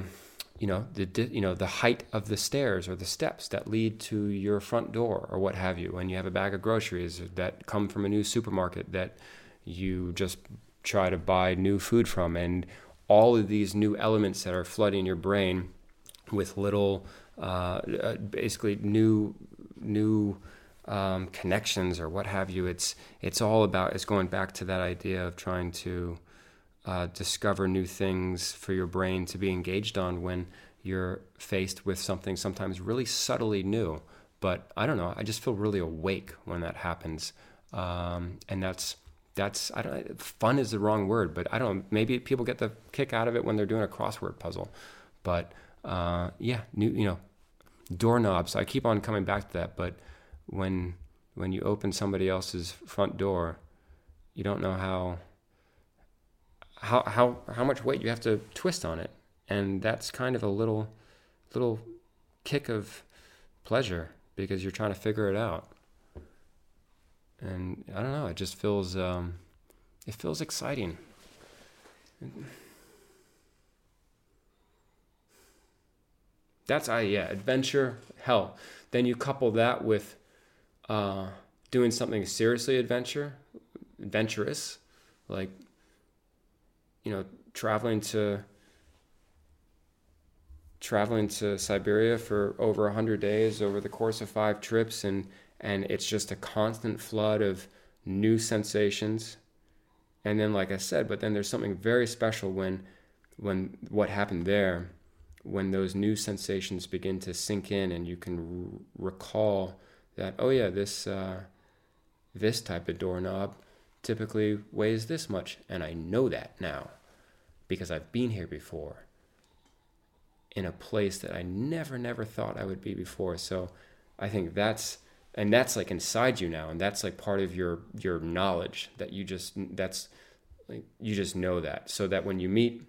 the height of the stairs or the steps that lead to your front door or what have you. When you have a bag of groceries that come from a new supermarket that you just try to buy new food from, and all of these new elements that are flooding your brain with little basically new connections or what have you. It's going back to that idea of trying to discover new things for your brain to be engaged on when you're faced with something sometimes really subtly new. But I don't know, I just feel really awake when that happens. And that's I don't, fun is the wrong word, but I don't, maybe people get the kick out of it when they're doing a crossword puzzle. But doorknobs, I keep on coming back to that, but when you open somebody else's front door, you don't know how much weight you have to twist on it, and that's kind of a little kick of pleasure because you're trying to figure it out. And I don't know, it just feels exciting. Adventure, hell. Then you couple that with doing something seriously adventurous, like, traveling to Siberia for over 100 days over the course of 5 trips, and it's just a constant flood of new sensations. And then, like I said, but then there's something very special when what happened there, when those new sensations begin to sink in and you can recall that, oh yeah, this type of doorknob typically weighs this much, and I know that now because I've been here before in a place that I never thought I would be before. So I think that's like inside you now, and that's like part of your knowledge that you just know that, so that when you meet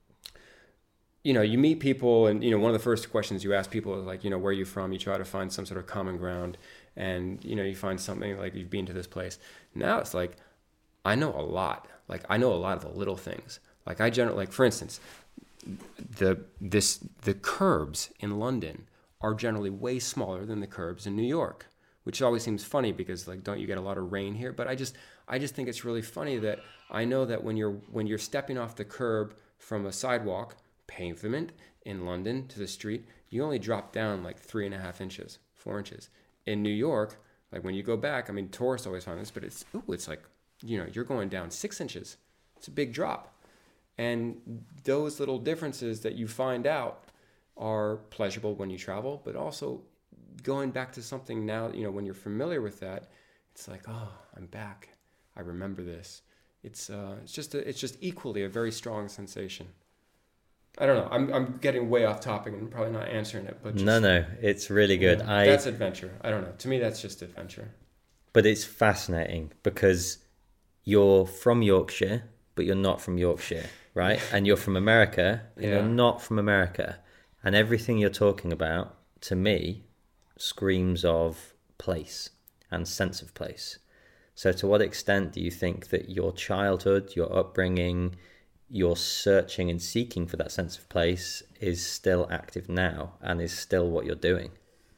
people, and one of the first questions you ask people is like, where are you from? You try to find some sort of common ground, and you find something like, you've been to this place. Now it's like, I know a lot. Like, I know a lot of the little things. Like, for instance, the curbs in London are generally way smaller than the curbs in New York, which always seems funny because, like, don't you get a lot of rain here? But I just think it's really funny that I know that when you're stepping off the curb from a sidewalk pavement in London to the street, you only drop down like 3.5 inches, 4 inches. In New York, like, when you go back, I mean, tourists always find this, but it's like, you're going down 6 inches. It's a big drop. And those little differences that you find out are pleasurable when you travel, but also going back to something now, when you're familiar with that, it's like, oh, I'm back. I remember this. It's just equally a very strong sensation. I don't know. I'm getting way off topic and probably not answering it, but no, it's really good. That's adventure. I don't know. To me, that's just adventure. But it's fascinating because you're from Yorkshire, but you're not from Yorkshire, right? And you're from America, and you're not from America. And everything you're talking about, to me, screams of place and sense of place. So to what extent do you think that your childhood, your upbringing, your searching and seeking for that sense of place is still active now and is still what you're doing?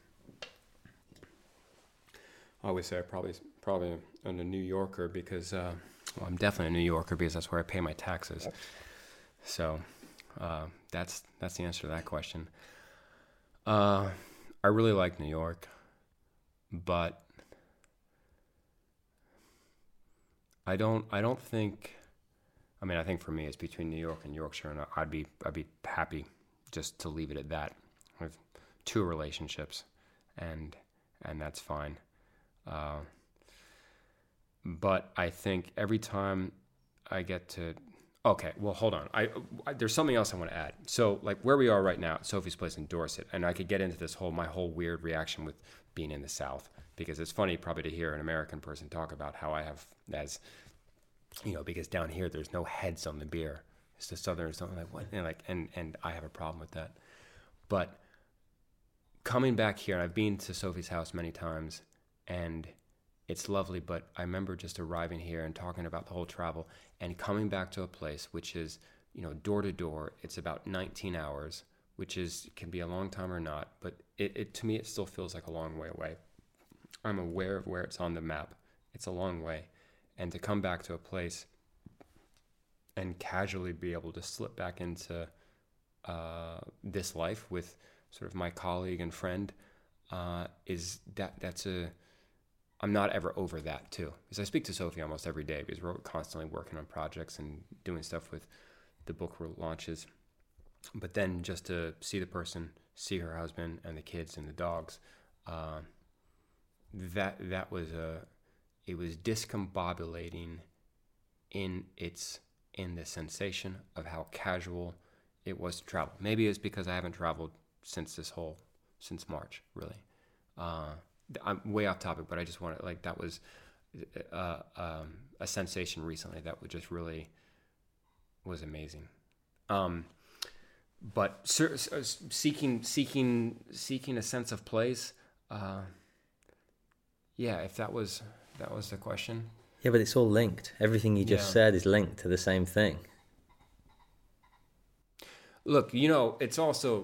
I always say probably I'm a New Yorker because, I'm definitely a New Yorker because that's where I pay my taxes. So that's the answer to that question. I really like New York, but I don't think. I mean, I think for me, it's between New York and Yorkshire, and I'd be happy just to leave it at that. I have 2 relationships, and that's fine. But I think every time I get to, okay, well, hold on. I there's something else I want to add. So, like, where we are right now at Sophie's Place in Dorset, and I could get into this my whole weird reaction with being in the South, because it's funny probably to hear an American person talk about how I have as, because down here there's no heads on the beer. It's the Southerners don't like what, and I have a problem with that. But coming back here, I've been to Sophie's house many times, and it's lovely, but I remember just arriving here and talking about the whole travel and coming back to a place which is, door to door. It's about 19 hours, which can be a long time or not, but it to me, it still feels like a long way away. I'm aware of where it's on the map. It's a long way. And to come back to a place and casually be able to slip back into this life with sort of my colleague and friend, I'm not ever over that too. Because I speak to Sophie almost every day because we're constantly working on projects and doing stuff with the book launches. But then just to see the person, see her husband and the kids and the dogs, it was discombobulating in the sensation of how casual it was to travel. Maybe it's because I haven't traveled since March, really. I'm way off topic, but I just want to, that was a sensation recently that was just really was amazing. But seeking a sense of place, if that was the question. Yeah, but it's all linked. Everything you just said is linked to the same thing. Look, it's also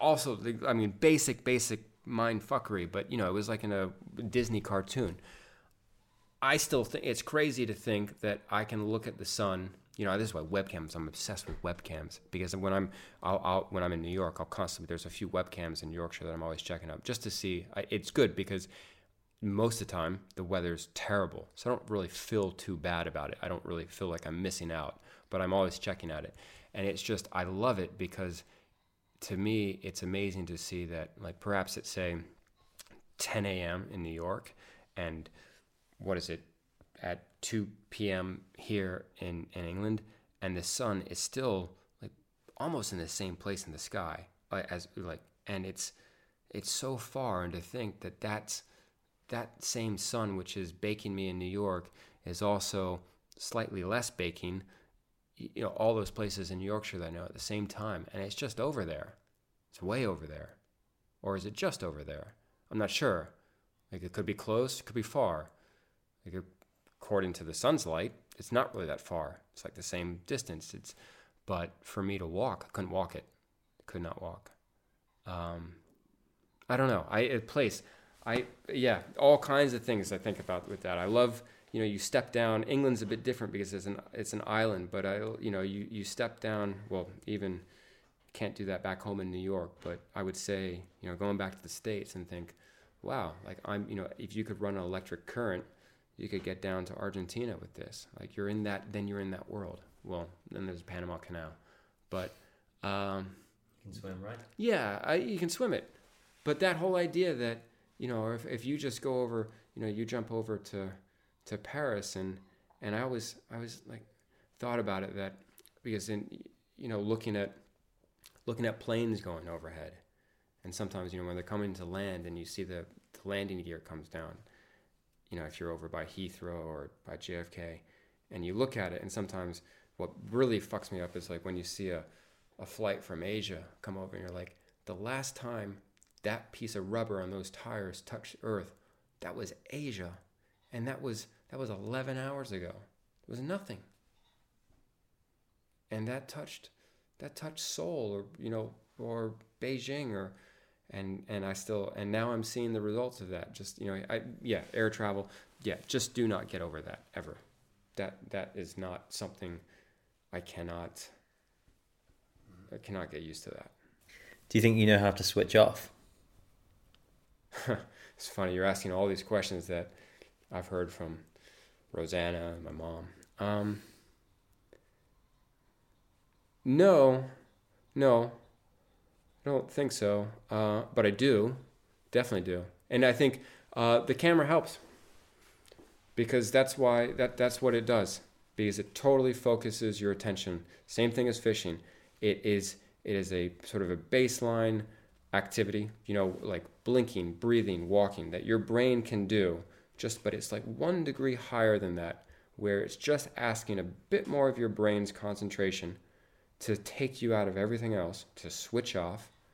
basic mind fuckery, but it was like in a Disney cartoon. I still think it's crazy to think that I can look at the sun. This is why webcams. I'm obsessed with webcams because when I'm in New York, I'll constantly. There's a few webcams in Yorkshire that I'm always checking out just to see. It's good because most of the time the weather's terrible, so I don't really feel too bad about it. I don't really feel like I'm missing out, but I'm always checking at it, and it's just I love it because to me it's amazing to see that perhaps it's say 10 a.m. in New York, and what is it at 2 p.m. here in England, and the sun is still almost in the same place in the sky and it's so far, and to think that same sun which is baking me in New York is also slightly less baking all those places in Yorkshire that I know at the same time, and it's just over there. It's way over there. Or is it just over there? I'm not sure. It could be close, it could be far. According to the sun's light, it's not really that far. It's the same distance. But for me to walk, I couldn't walk it. Could not walk. I don't know. All kinds of things I think about with that. I love, you step down. England's a bit different because it's an island, but you step down. Well, even can't do that back home in New York, but I would say, going back to the States and think, wow, if you could run an electric current, you could get down to Argentina with this. You're in that world. Well, then there's the Panama Canal, but you can swim, right? Yeah, you can swim it, but that whole idea that if you just go over, you jump over to Paris, and I was thought about it that because in looking at planes going overhead, and sometimes when they're coming to land and you see the landing gear comes down. If you're over by Heathrow or by JFK, and you look at it, and sometimes what really fucks me up is when you see a flight from Asia come over, and you're like, the last time that piece of rubber on those tires touched Earth, that was Asia, and that was 11 hours ago. It was nothing, and that touched Seoul or Beijing And now I'm seeing the results of that. Just air travel. Yeah, just do not get over that ever. That is not something I cannot get used to that. Do you think you know how to switch off? It's funny you're asking all these questions that I've heard from Rosanna and my mom. No. I don't think so, but I do, definitely do, and I think the camera helps because that's what it does, because it totally focuses your attention. Same thing as fishing. It is a sort of a baseline activity, like blinking, breathing, walking, that your brain can do. But it's 1 degree higher than that, where it's just asking a bit more of your brain's concentration to take you out of everything else, to switch off,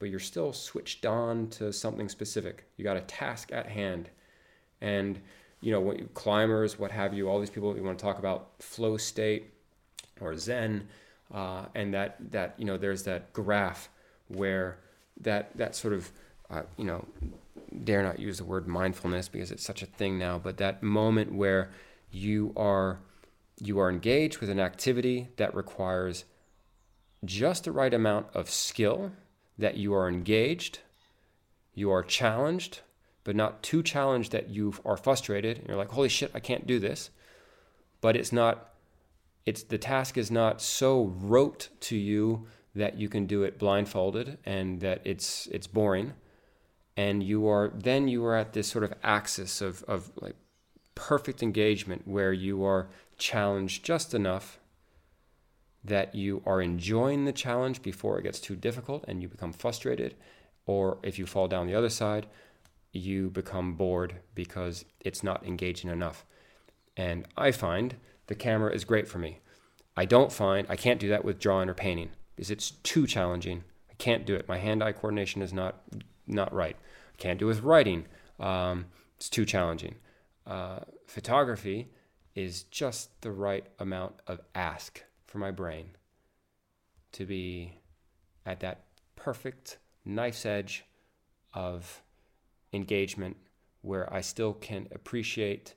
but you're still switched on to something specific. You got a task at hand. And, climbers, what have you, all these people, you want to talk about flow state or Zen, and that there's that graph where that sort of, dare not use the word mindfulness because it's such a thing now, but that moment where you are engaged with an activity that requires just the right amount of skill, that you are engaged, you are challenged, but not too challenged that you are frustrated and you're like, holy shit, I can't do this. But the task is not so rote to you that you can do it blindfolded and that it's boring. And you are at this sort of axis of like perfect engagement where you are challenged just enough that you are enjoying the challenge before it gets too difficult and you become frustrated. Or if you fall down the other side, you become bored because it's not engaging enough. And I find the camera is great for me. I can't do that with drawing or painting because it's too challenging. I can't do it. My hand-eye coordination is not right. I can't do it with writing. It's too challenging. Photography is just the right amount of ask for my brain to be at that perfect knife's edge of engagement where I still can appreciate,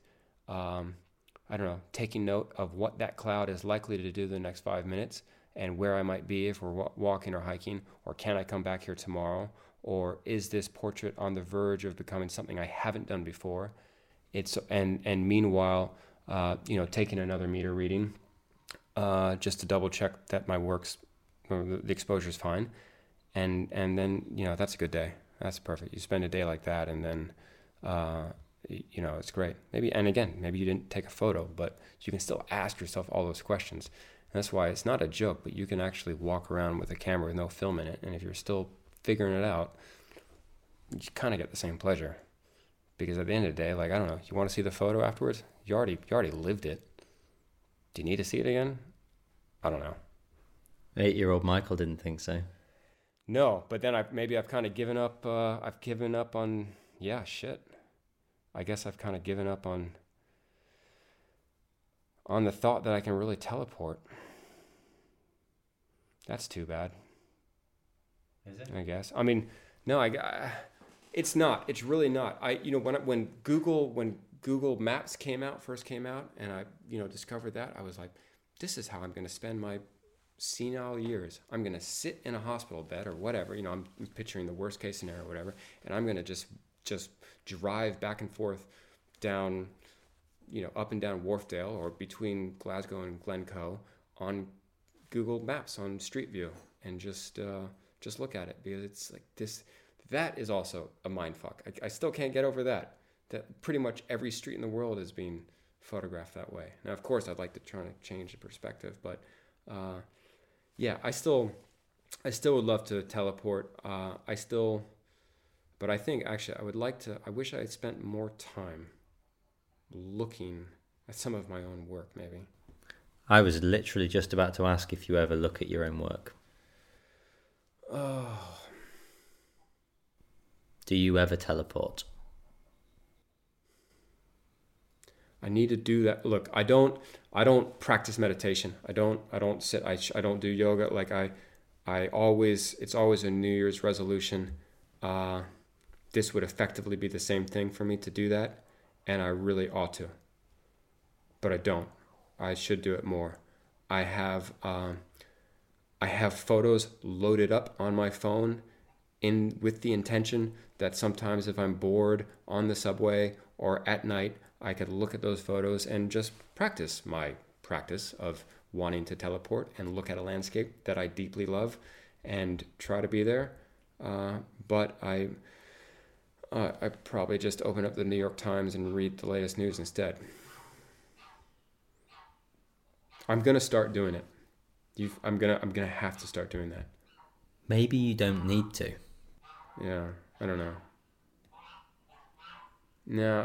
taking note of what that cloud is likely to do the next 5 minutes and where I might be if we're walking or hiking, or can I come back here tomorrow, or is this portrait on the verge of becoming something I haven't done before? And meanwhile, taking another meter reading just to double check that my work's, the exposure is fine, and then that's a good day. That's perfect. You spend a day like that, and then it's great. Maybe you didn't take a photo, but you can still ask yourself all those questions. And that's why it's not a joke, but you can actually walk around with a camera with no film in it, and if you're still figuring it out, you kind of get the same pleasure. Because at the end of the day, like, I don't know, you want to see the photo afterwards? You already lived it. Do you need to see it again? I don't know. 8-year-old Michael didn't think so. No, but then I've kind of given up. I've given up on, I guess I've kind of given up on the thought that I can really teleport. That's too bad. Is it? I guess. I mean, no, it's not. It's really not. When Google Maps first came out, and I discovered that, I was like, this is how I'm going to spend my senile years. I'm going to sit in a hospital bed or whatever. I'm picturing the worst case scenario or whatever, and I'm going to just drive back and forth down, up and down Wharfdale or between Glasgow and Glencoe on Google Maps on Street View and just look at it, because it's like this. That is also a mind fuck. I still can't get over that pretty much every street in the world is being photographed that way. Now, of course, I'd like to try to change the perspective, but I still would love to teleport. But I think actually I wish I had spent more time looking at some of my own work, maybe. I was literally just about to ask if you ever look at your own work. Oh. Do you ever teleport? I need to do that. Look, I don't practice meditation. I don't sit. I don't do yoga. Like it's always a New Year's resolution. This would effectively be the same thing for me to do that, and I really ought to. But I don't. I should do it more. I have photos loaded up on my phone with the intention that sometimes if I'm bored on the subway or at night, I could look at those photos and just practice my practice of wanting to teleport and look at a landscape that I deeply love and try to be there. But I probably just open up the New York Times and read the latest news instead. I'm gonna start doing it. I'm gonna have to start doing that. Maybe you don't need to. Yeah, I don't know. No,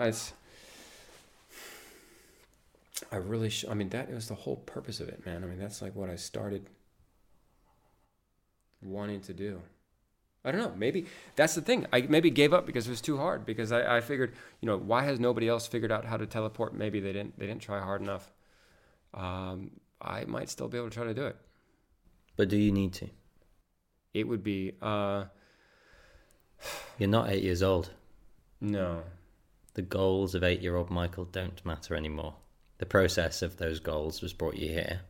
I really I mean, that was the whole purpose of it, man. I mean, that's like what I started wanting to do. I don't know. Maybe that's the thing. I maybe gave up because it was too hard. Because I figured, why has nobody else figured out how to teleport? Maybe they didn't try hard enough. I might still be able to try to do it. But do you need to? It would be. You're not 8 years old. No. The goals of 8-year-old Michael don't matter anymore. The process of those goals was brought you here.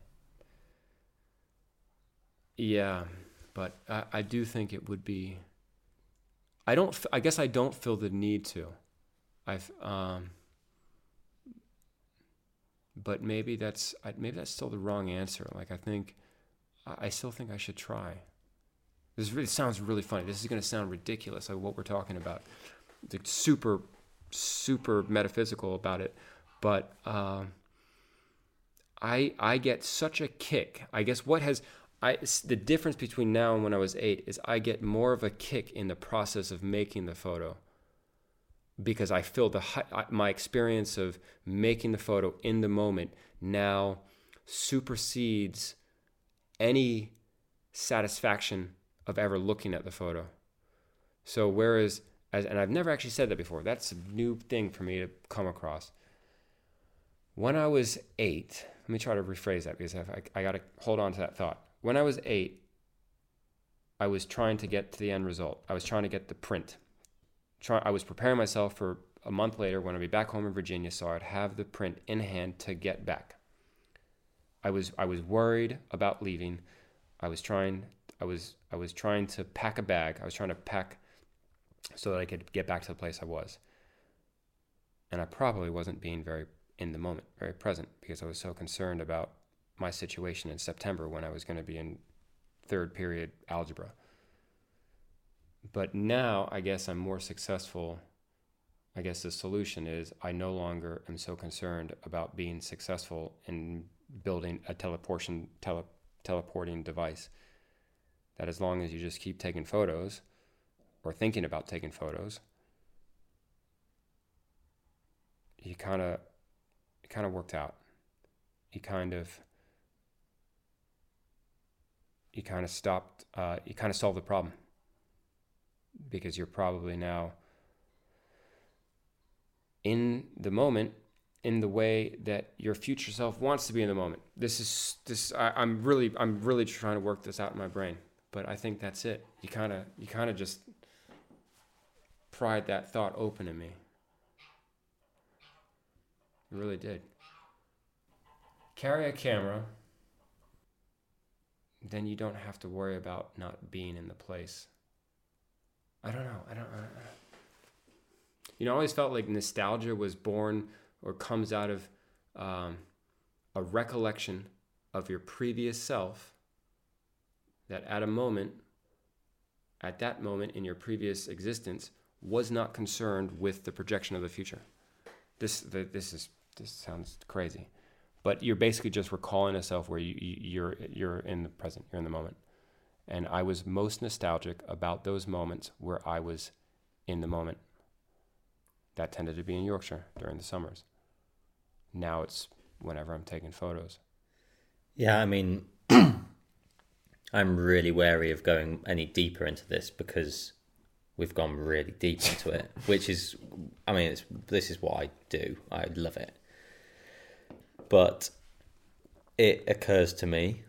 Yeah, but I do think it would be. I guess I don't feel the need to. But maybe that's still the wrong answer. Like I still think I should try. This really sounds really funny. This is going to sound ridiculous, like what we're talking about. It's super, super metaphysical about it, but I get such a kick. I guess the difference between now and when I was 8 is I get more of a kick in the process of making the photo, because I feel my experience of making the photo in the moment now supersedes any satisfaction of ever looking at the photo. So whereas, and I've never actually said that before, that's a new thing for me to come across. When I was 8, let me try to rephrase that because I got to hold on to that thought. When I was 8, I was trying to get to the end result. I was trying to get the print. I was preparing myself for a month later when I'd be back home in Virginia, so I'd have the print in hand to get back. I was worried about leaving. I was trying to pack a bag. I was trying to pack so that I could get back to the place I was. And I probably wasn't being very in the moment, very present, because I was so concerned about my situation in September when I was going to be in 3rd period algebra. But now I guess I'm more successful. I guess the solution is I no longer am so concerned about being successful in building a teleporting device. That as long as you just keep taking photos or thinking about taking photos, it kind of worked out. You kind of stopped, you kind of solved the problem, because you're probably now in the moment in the way that your future self wants to be in the moment. I'm really trying to work this out in my brain, but I think that's it. You kind of just pried that thought open in me. You really did. Carry a camera, then you don't have to worry about not being in the place. I don't know. I always felt like nostalgia was born or comes out of a recollection of your previous self that at that moment in your previous existence was not concerned with the projection of the future. This sounds crazy, but you're basically just recalling a self where you're in the present, you're in the moment. And I was most nostalgic about those moments where I was in the moment. That tended to be in Yorkshire during the summers. Now it's whenever I'm taking photos. Yeah, I mean, I'm really wary of going any deeper into this because we've gone really deep into it, which is, I mean, this is what I do. I love it. But it occurs to me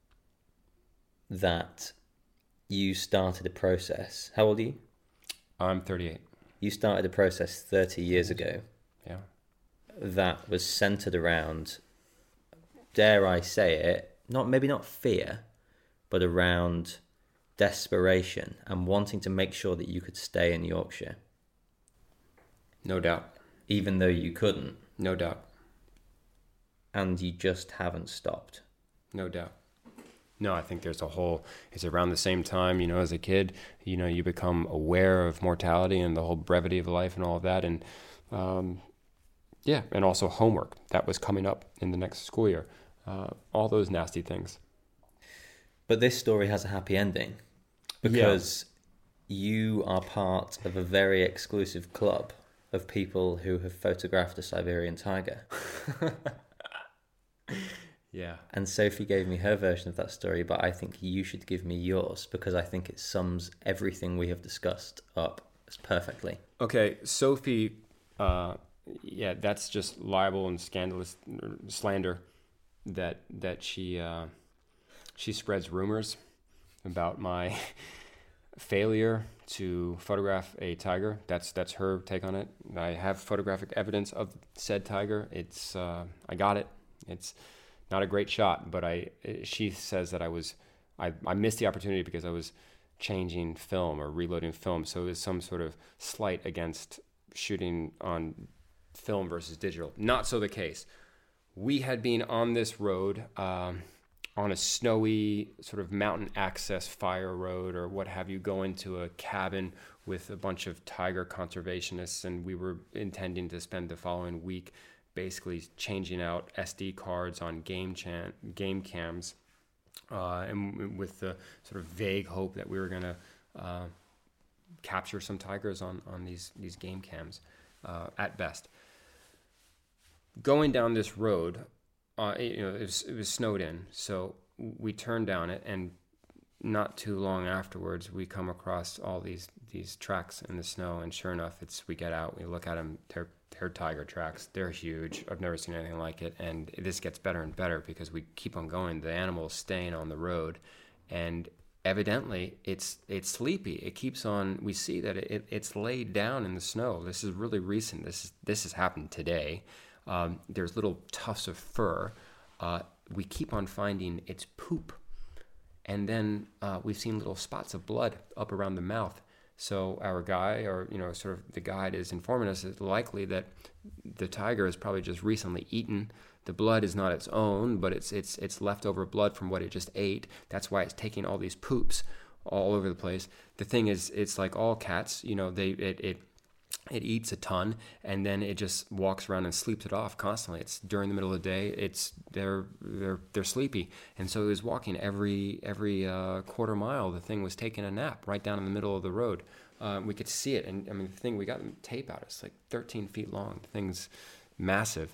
that you started a process. How old are you? I'm 38. You started a process 30 years ago. Yeah. That was centered around, dare I say it, maybe not fear, but around desperation and wanting to make sure that you could stay in Yorkshire. No doubt. Even though you couldn't. No doubt. And you just haven't stopped. No doubt. No, I think it's around the same time, as a kid, you become aware of mortality and the whole brevity of life and all of that. And and also homework that was coming up in the next school year. All those nasty things. But this story has a happy ending because you are part of a very exclusive club of people who have photographed a Siberian tiger. Yeah. And Sophie gave me her version of that story, but I think you should give me yours because I think it sums everything we have discussed up perfectly. Okay, Sophie, yeah, that's just libel and scandalous slander that she spreads rumors about my failure to photograph a tiger. That's her take on it. I have photographic evidence of said tiger. It's I got it. It's not a great shot, but she says that I missed the opportunity because I was changing film or reloading film. So there's some sort of slight against shooting on film versus digital. Not so the case. We had been on this road, on a snowy sort of mountain access fire road or what have you, go into a cabin with a bunch of tiger conservationists, and we were intending to spend the following week basically changing out SD cards on game cams, and with the sort of vague hope that we were going to capture some tigers on these game cams at best. Going down this road, it was snowed in, so we turned down it, and not too long afterwards, we come across all these tracks in the snow, and sure enough, we get out, we look at them, they're tiger tracks, they're huge, I've never seen anything like it, and this gets better and better because we keep on going, the animal's staying on the road, and evidently it's sleepy, it keeps on, we see that it's laid down in the snow. This is really recent, this has happened today. There's little tufts of fur. We keep on finding its poop. And then we've seen little spots of blood up around the mouth. So our guy, or sort of the guide, is informing us it's likely that the tiger has probably just recently eaten. The blood is not its own, but it's leftover blood from what it just ate. That's why it's taking all these poops all over the place. The thing is, it's like all cats. It eats a ton, and then it just walks around and sleeps it off constantly. It's during the middle of the day. They're sleepy, and so it was walking every quarter mile. The thing was taking a nap right down in the middle of the road. We could see it, and I mean the thing, we got tape out. It's like 13 feet long. The thing's massive.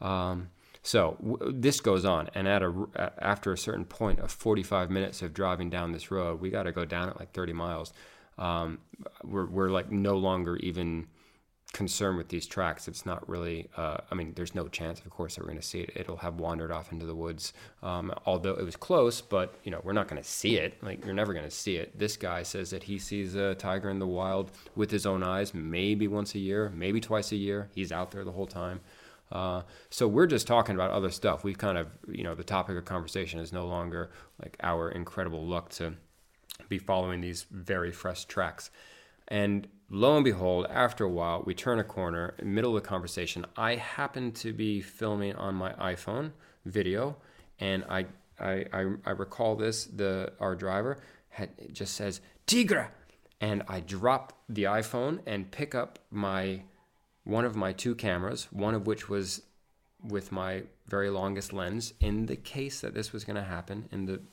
This goes on, and after a certain point of 45 minutes of driving down this road, we got to go down it like 30 miles. We're like no longer even concerned with these tracks. It's not really, there's no chance, of course, that we're going to see it. It'll have wandered off into the woods. Although it was close, but we're not going to see it. Like, you're never going to see it. This guy says that he sees a tiger in the wild with his own eyes, maybe once a year, maybe twice a year. He's out there the whole time. So we're just talking about other stuff. We've kind of, the topic of conversation is no longer like our incredible luck to be following these very fresh tracks. And lo and behold, after a while, we turn a corner in the middle of the conversation. I happen to be filming on my iPhone video, and I recall this. Our driver just says "Tigre," and I drop the iPhone and pick up one of my two cameras, one of which was with my very longest lens, in the case that this was going to happen.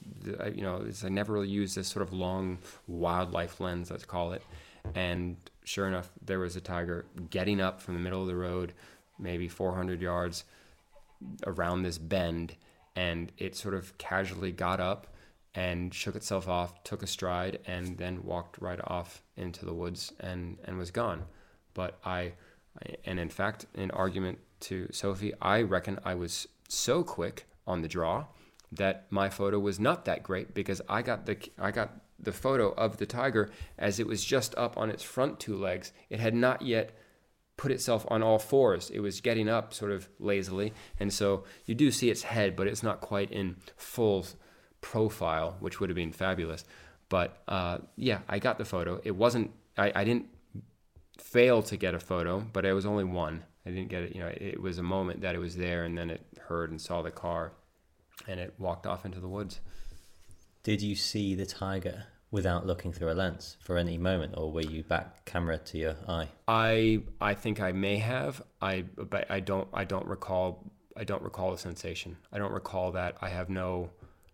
I never really used this sort of long wildlife lens, let's call it. And sure enough, there was a tiger getting up from the middle of the road, maybe 400 yards around this bend, and it sort of casually got up and shook itself off, took a stride, and then walked right off into the woods and was gone. But and in fact, in argument to Sophie, I reckon I was so quick on the draw that my photo was not that great, because I got the photo of the tiger as it was just up on its front two legs. It had not yet put itself on all fours. It was getting up sort of lazily, and so you do see its head, but it's not quite in full profile, which would have been fabulous. But I got the photo. It wasn't, I didn't fail to get a photo, but it was only one. I didn't get it. It was a moment that it was there, and then it heard and saw the car, and it walked off into the woods. Did you see the tiger without looking through a lens for any moment, or were you back camera to your eye? I think I may have. But I don't recall the sensation. I don't recall that. I have no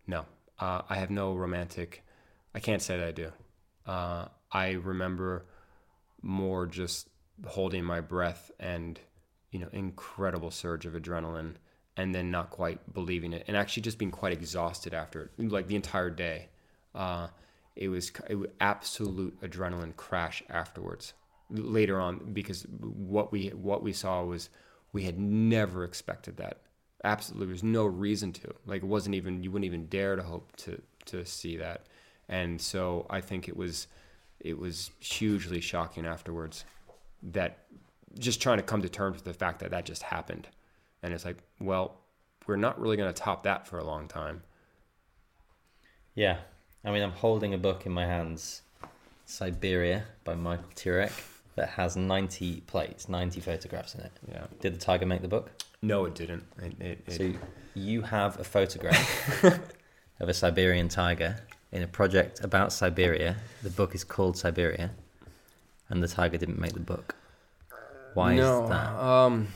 romantic. I can't say that I do. I remember more just holding my breath and incredible surge of adrenaline, and then not quite believing it, and actually just being quite exhausted after it, like the entire day. It was absolute adrenaline crash afterwards. Later on, because what we saw was, we had never expected that. Absolutely, there's no reason to. Like, it wasn't even, you wouldn't even dare to hope to see that. And so I think it was hugely shocking afterwards, that just trying to come to terms with the fact that just happened. And it's like, well, we're not really going to top that for a long time. Yeah. I mean, I'm holding a book in my hands, Siberia by Michael Turek, that has 90 plates, 90 photographs in it. Yeah. Did the tiger make the book? No, it didn't. So you have a photograph of a Siberian tiger in a project about Siberia. The book is called Siberia, and the tiger didn't make the book. Why is that?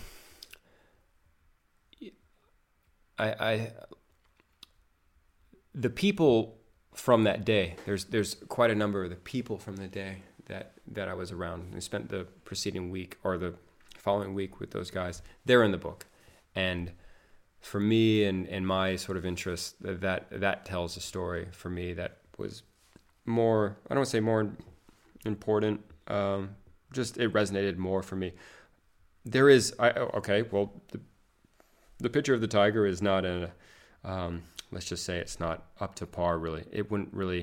The people from that day, there's quite a number of the people from the day that I was around. I spent the preceding week or the following week with those guys. They're in the book. And for me and my sort of interest, that tells a story for me that was more, I don't want to say more important, just it resonated more for me. There is, the picture of the tiger is not let's just say it's not up to par, really. It wouldn't really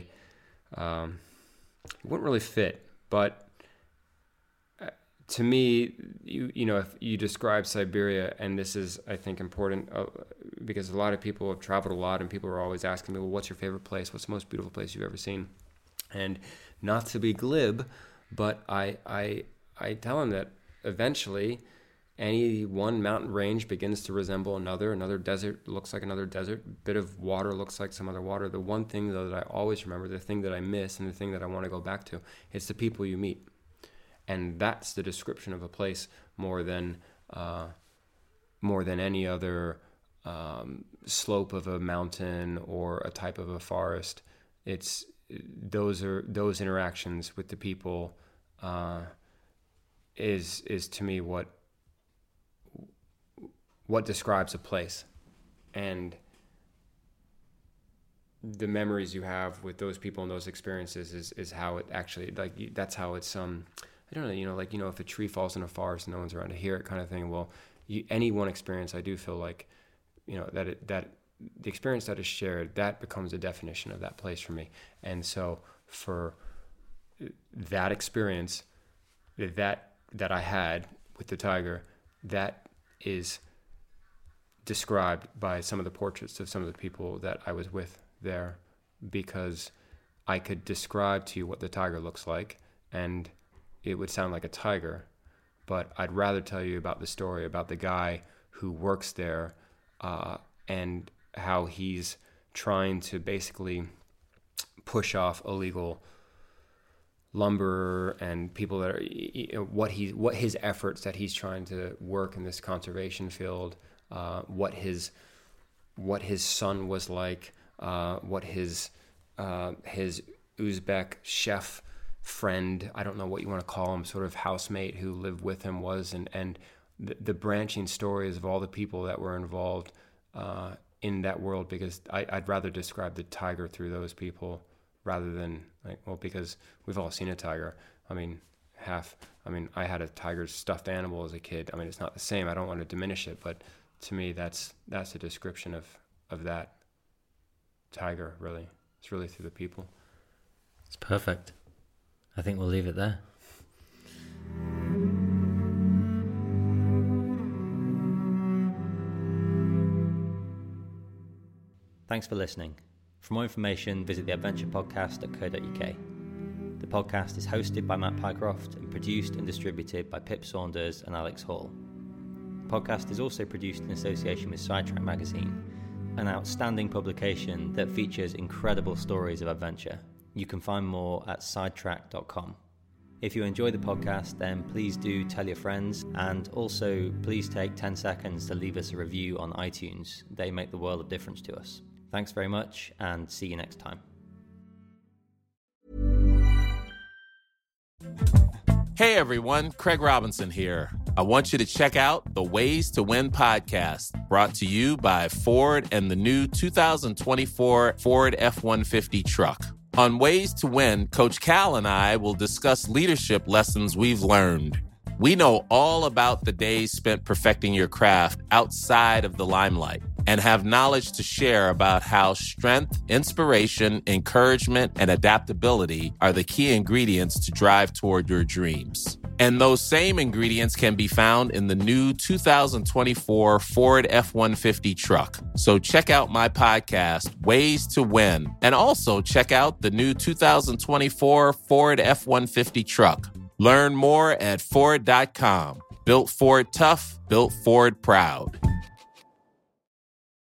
fit. But to me, you know, if you describe Siberia, and this is, I think, important because a lot of people have traveled a lot, and people are always asking me, well, what's your favorite place? What's the most beautiful place you've ever seen? And not to be glib, but I tell them that eventually any one mountain range begins to resemble another desert looks like another desert, bit of water looks like some other water. The one thing, though, that I always remember, the thing that I miss and the thing that I want to go back to, it's the people you meet. And that's the description of a place more than any other slope of a mountain or a type of a forest. It's those interactions with the people is to me what describes a place. And the memories you have with those people and those experiences is how it actually, like, that's how it's I don't know, if a tree falls in a forest and no one's around to hear it, kind of thing. Well, any one experience, I do feel like, that the experience that is shared, that becomes a definition of that place for me. And so for that experience that I had with the tiger, that is described by some of the portraits of some of the people that I was with there, because I could describe to you what the tiger looks like, and it would sound like a tiger, but I'd rather tell you about the story about the guy who works there and how he's trying to basically push off illegal lumber and people that are, what his efforts that he's trying to work in this conservation field, what his son was like, what his Uzbek chef friend, I don't know what you want to call him, sort of housemate who lived with him was, and the branching stories of all the people that were involved in that world, because I'd rather describe the tiger through those people rather than because we've all seen a tiger. I had a tiger's stuffed animal as a kid. It's not the same. I don't want to diminish it, but to me, that's a description of that tiger, really. It's really through the people. It's perfect. I think we'll leave it there. Thanks for listening. For more information, visit theadventurepodcast.co.uk. The podcast is hosted by Matt Pycroft and produced and distributed by Pip Saunders and Alex Hall. The podcast is also produced in association with Sidetrack Magazine, an outstanding publication that features incredible stories of adventure. You can find more at sidetrack.com. If you enjoy the podcast, then please do tell your friends, and also please take 10 seconds to leave us a review on iTunes. They make the world of difference to us. Thanks very much, and see you next time. Hey everyone, Craig Robinson here. I want you to check out the Ways to Win podcast, brought to you by Ford and the new 2024 Ford F-150 truck. On Ways to Win, Coach Cal and I will discuss leadership lessons we've learned. We know all about the days spent perfecting your craft outside of the limelight and have knowledge to share about how strength, inspiration, encouragement, and adaptability are the key ingredients to drive toward your dreams. And those same ingredients can be found in the new 2024 Ford F-150 truck. So check out my podcast, Ways to Win, and also check out the new 2024 Ford F-150 truck. Learn more at Ford.com. Built Ford tough, built Ford proud.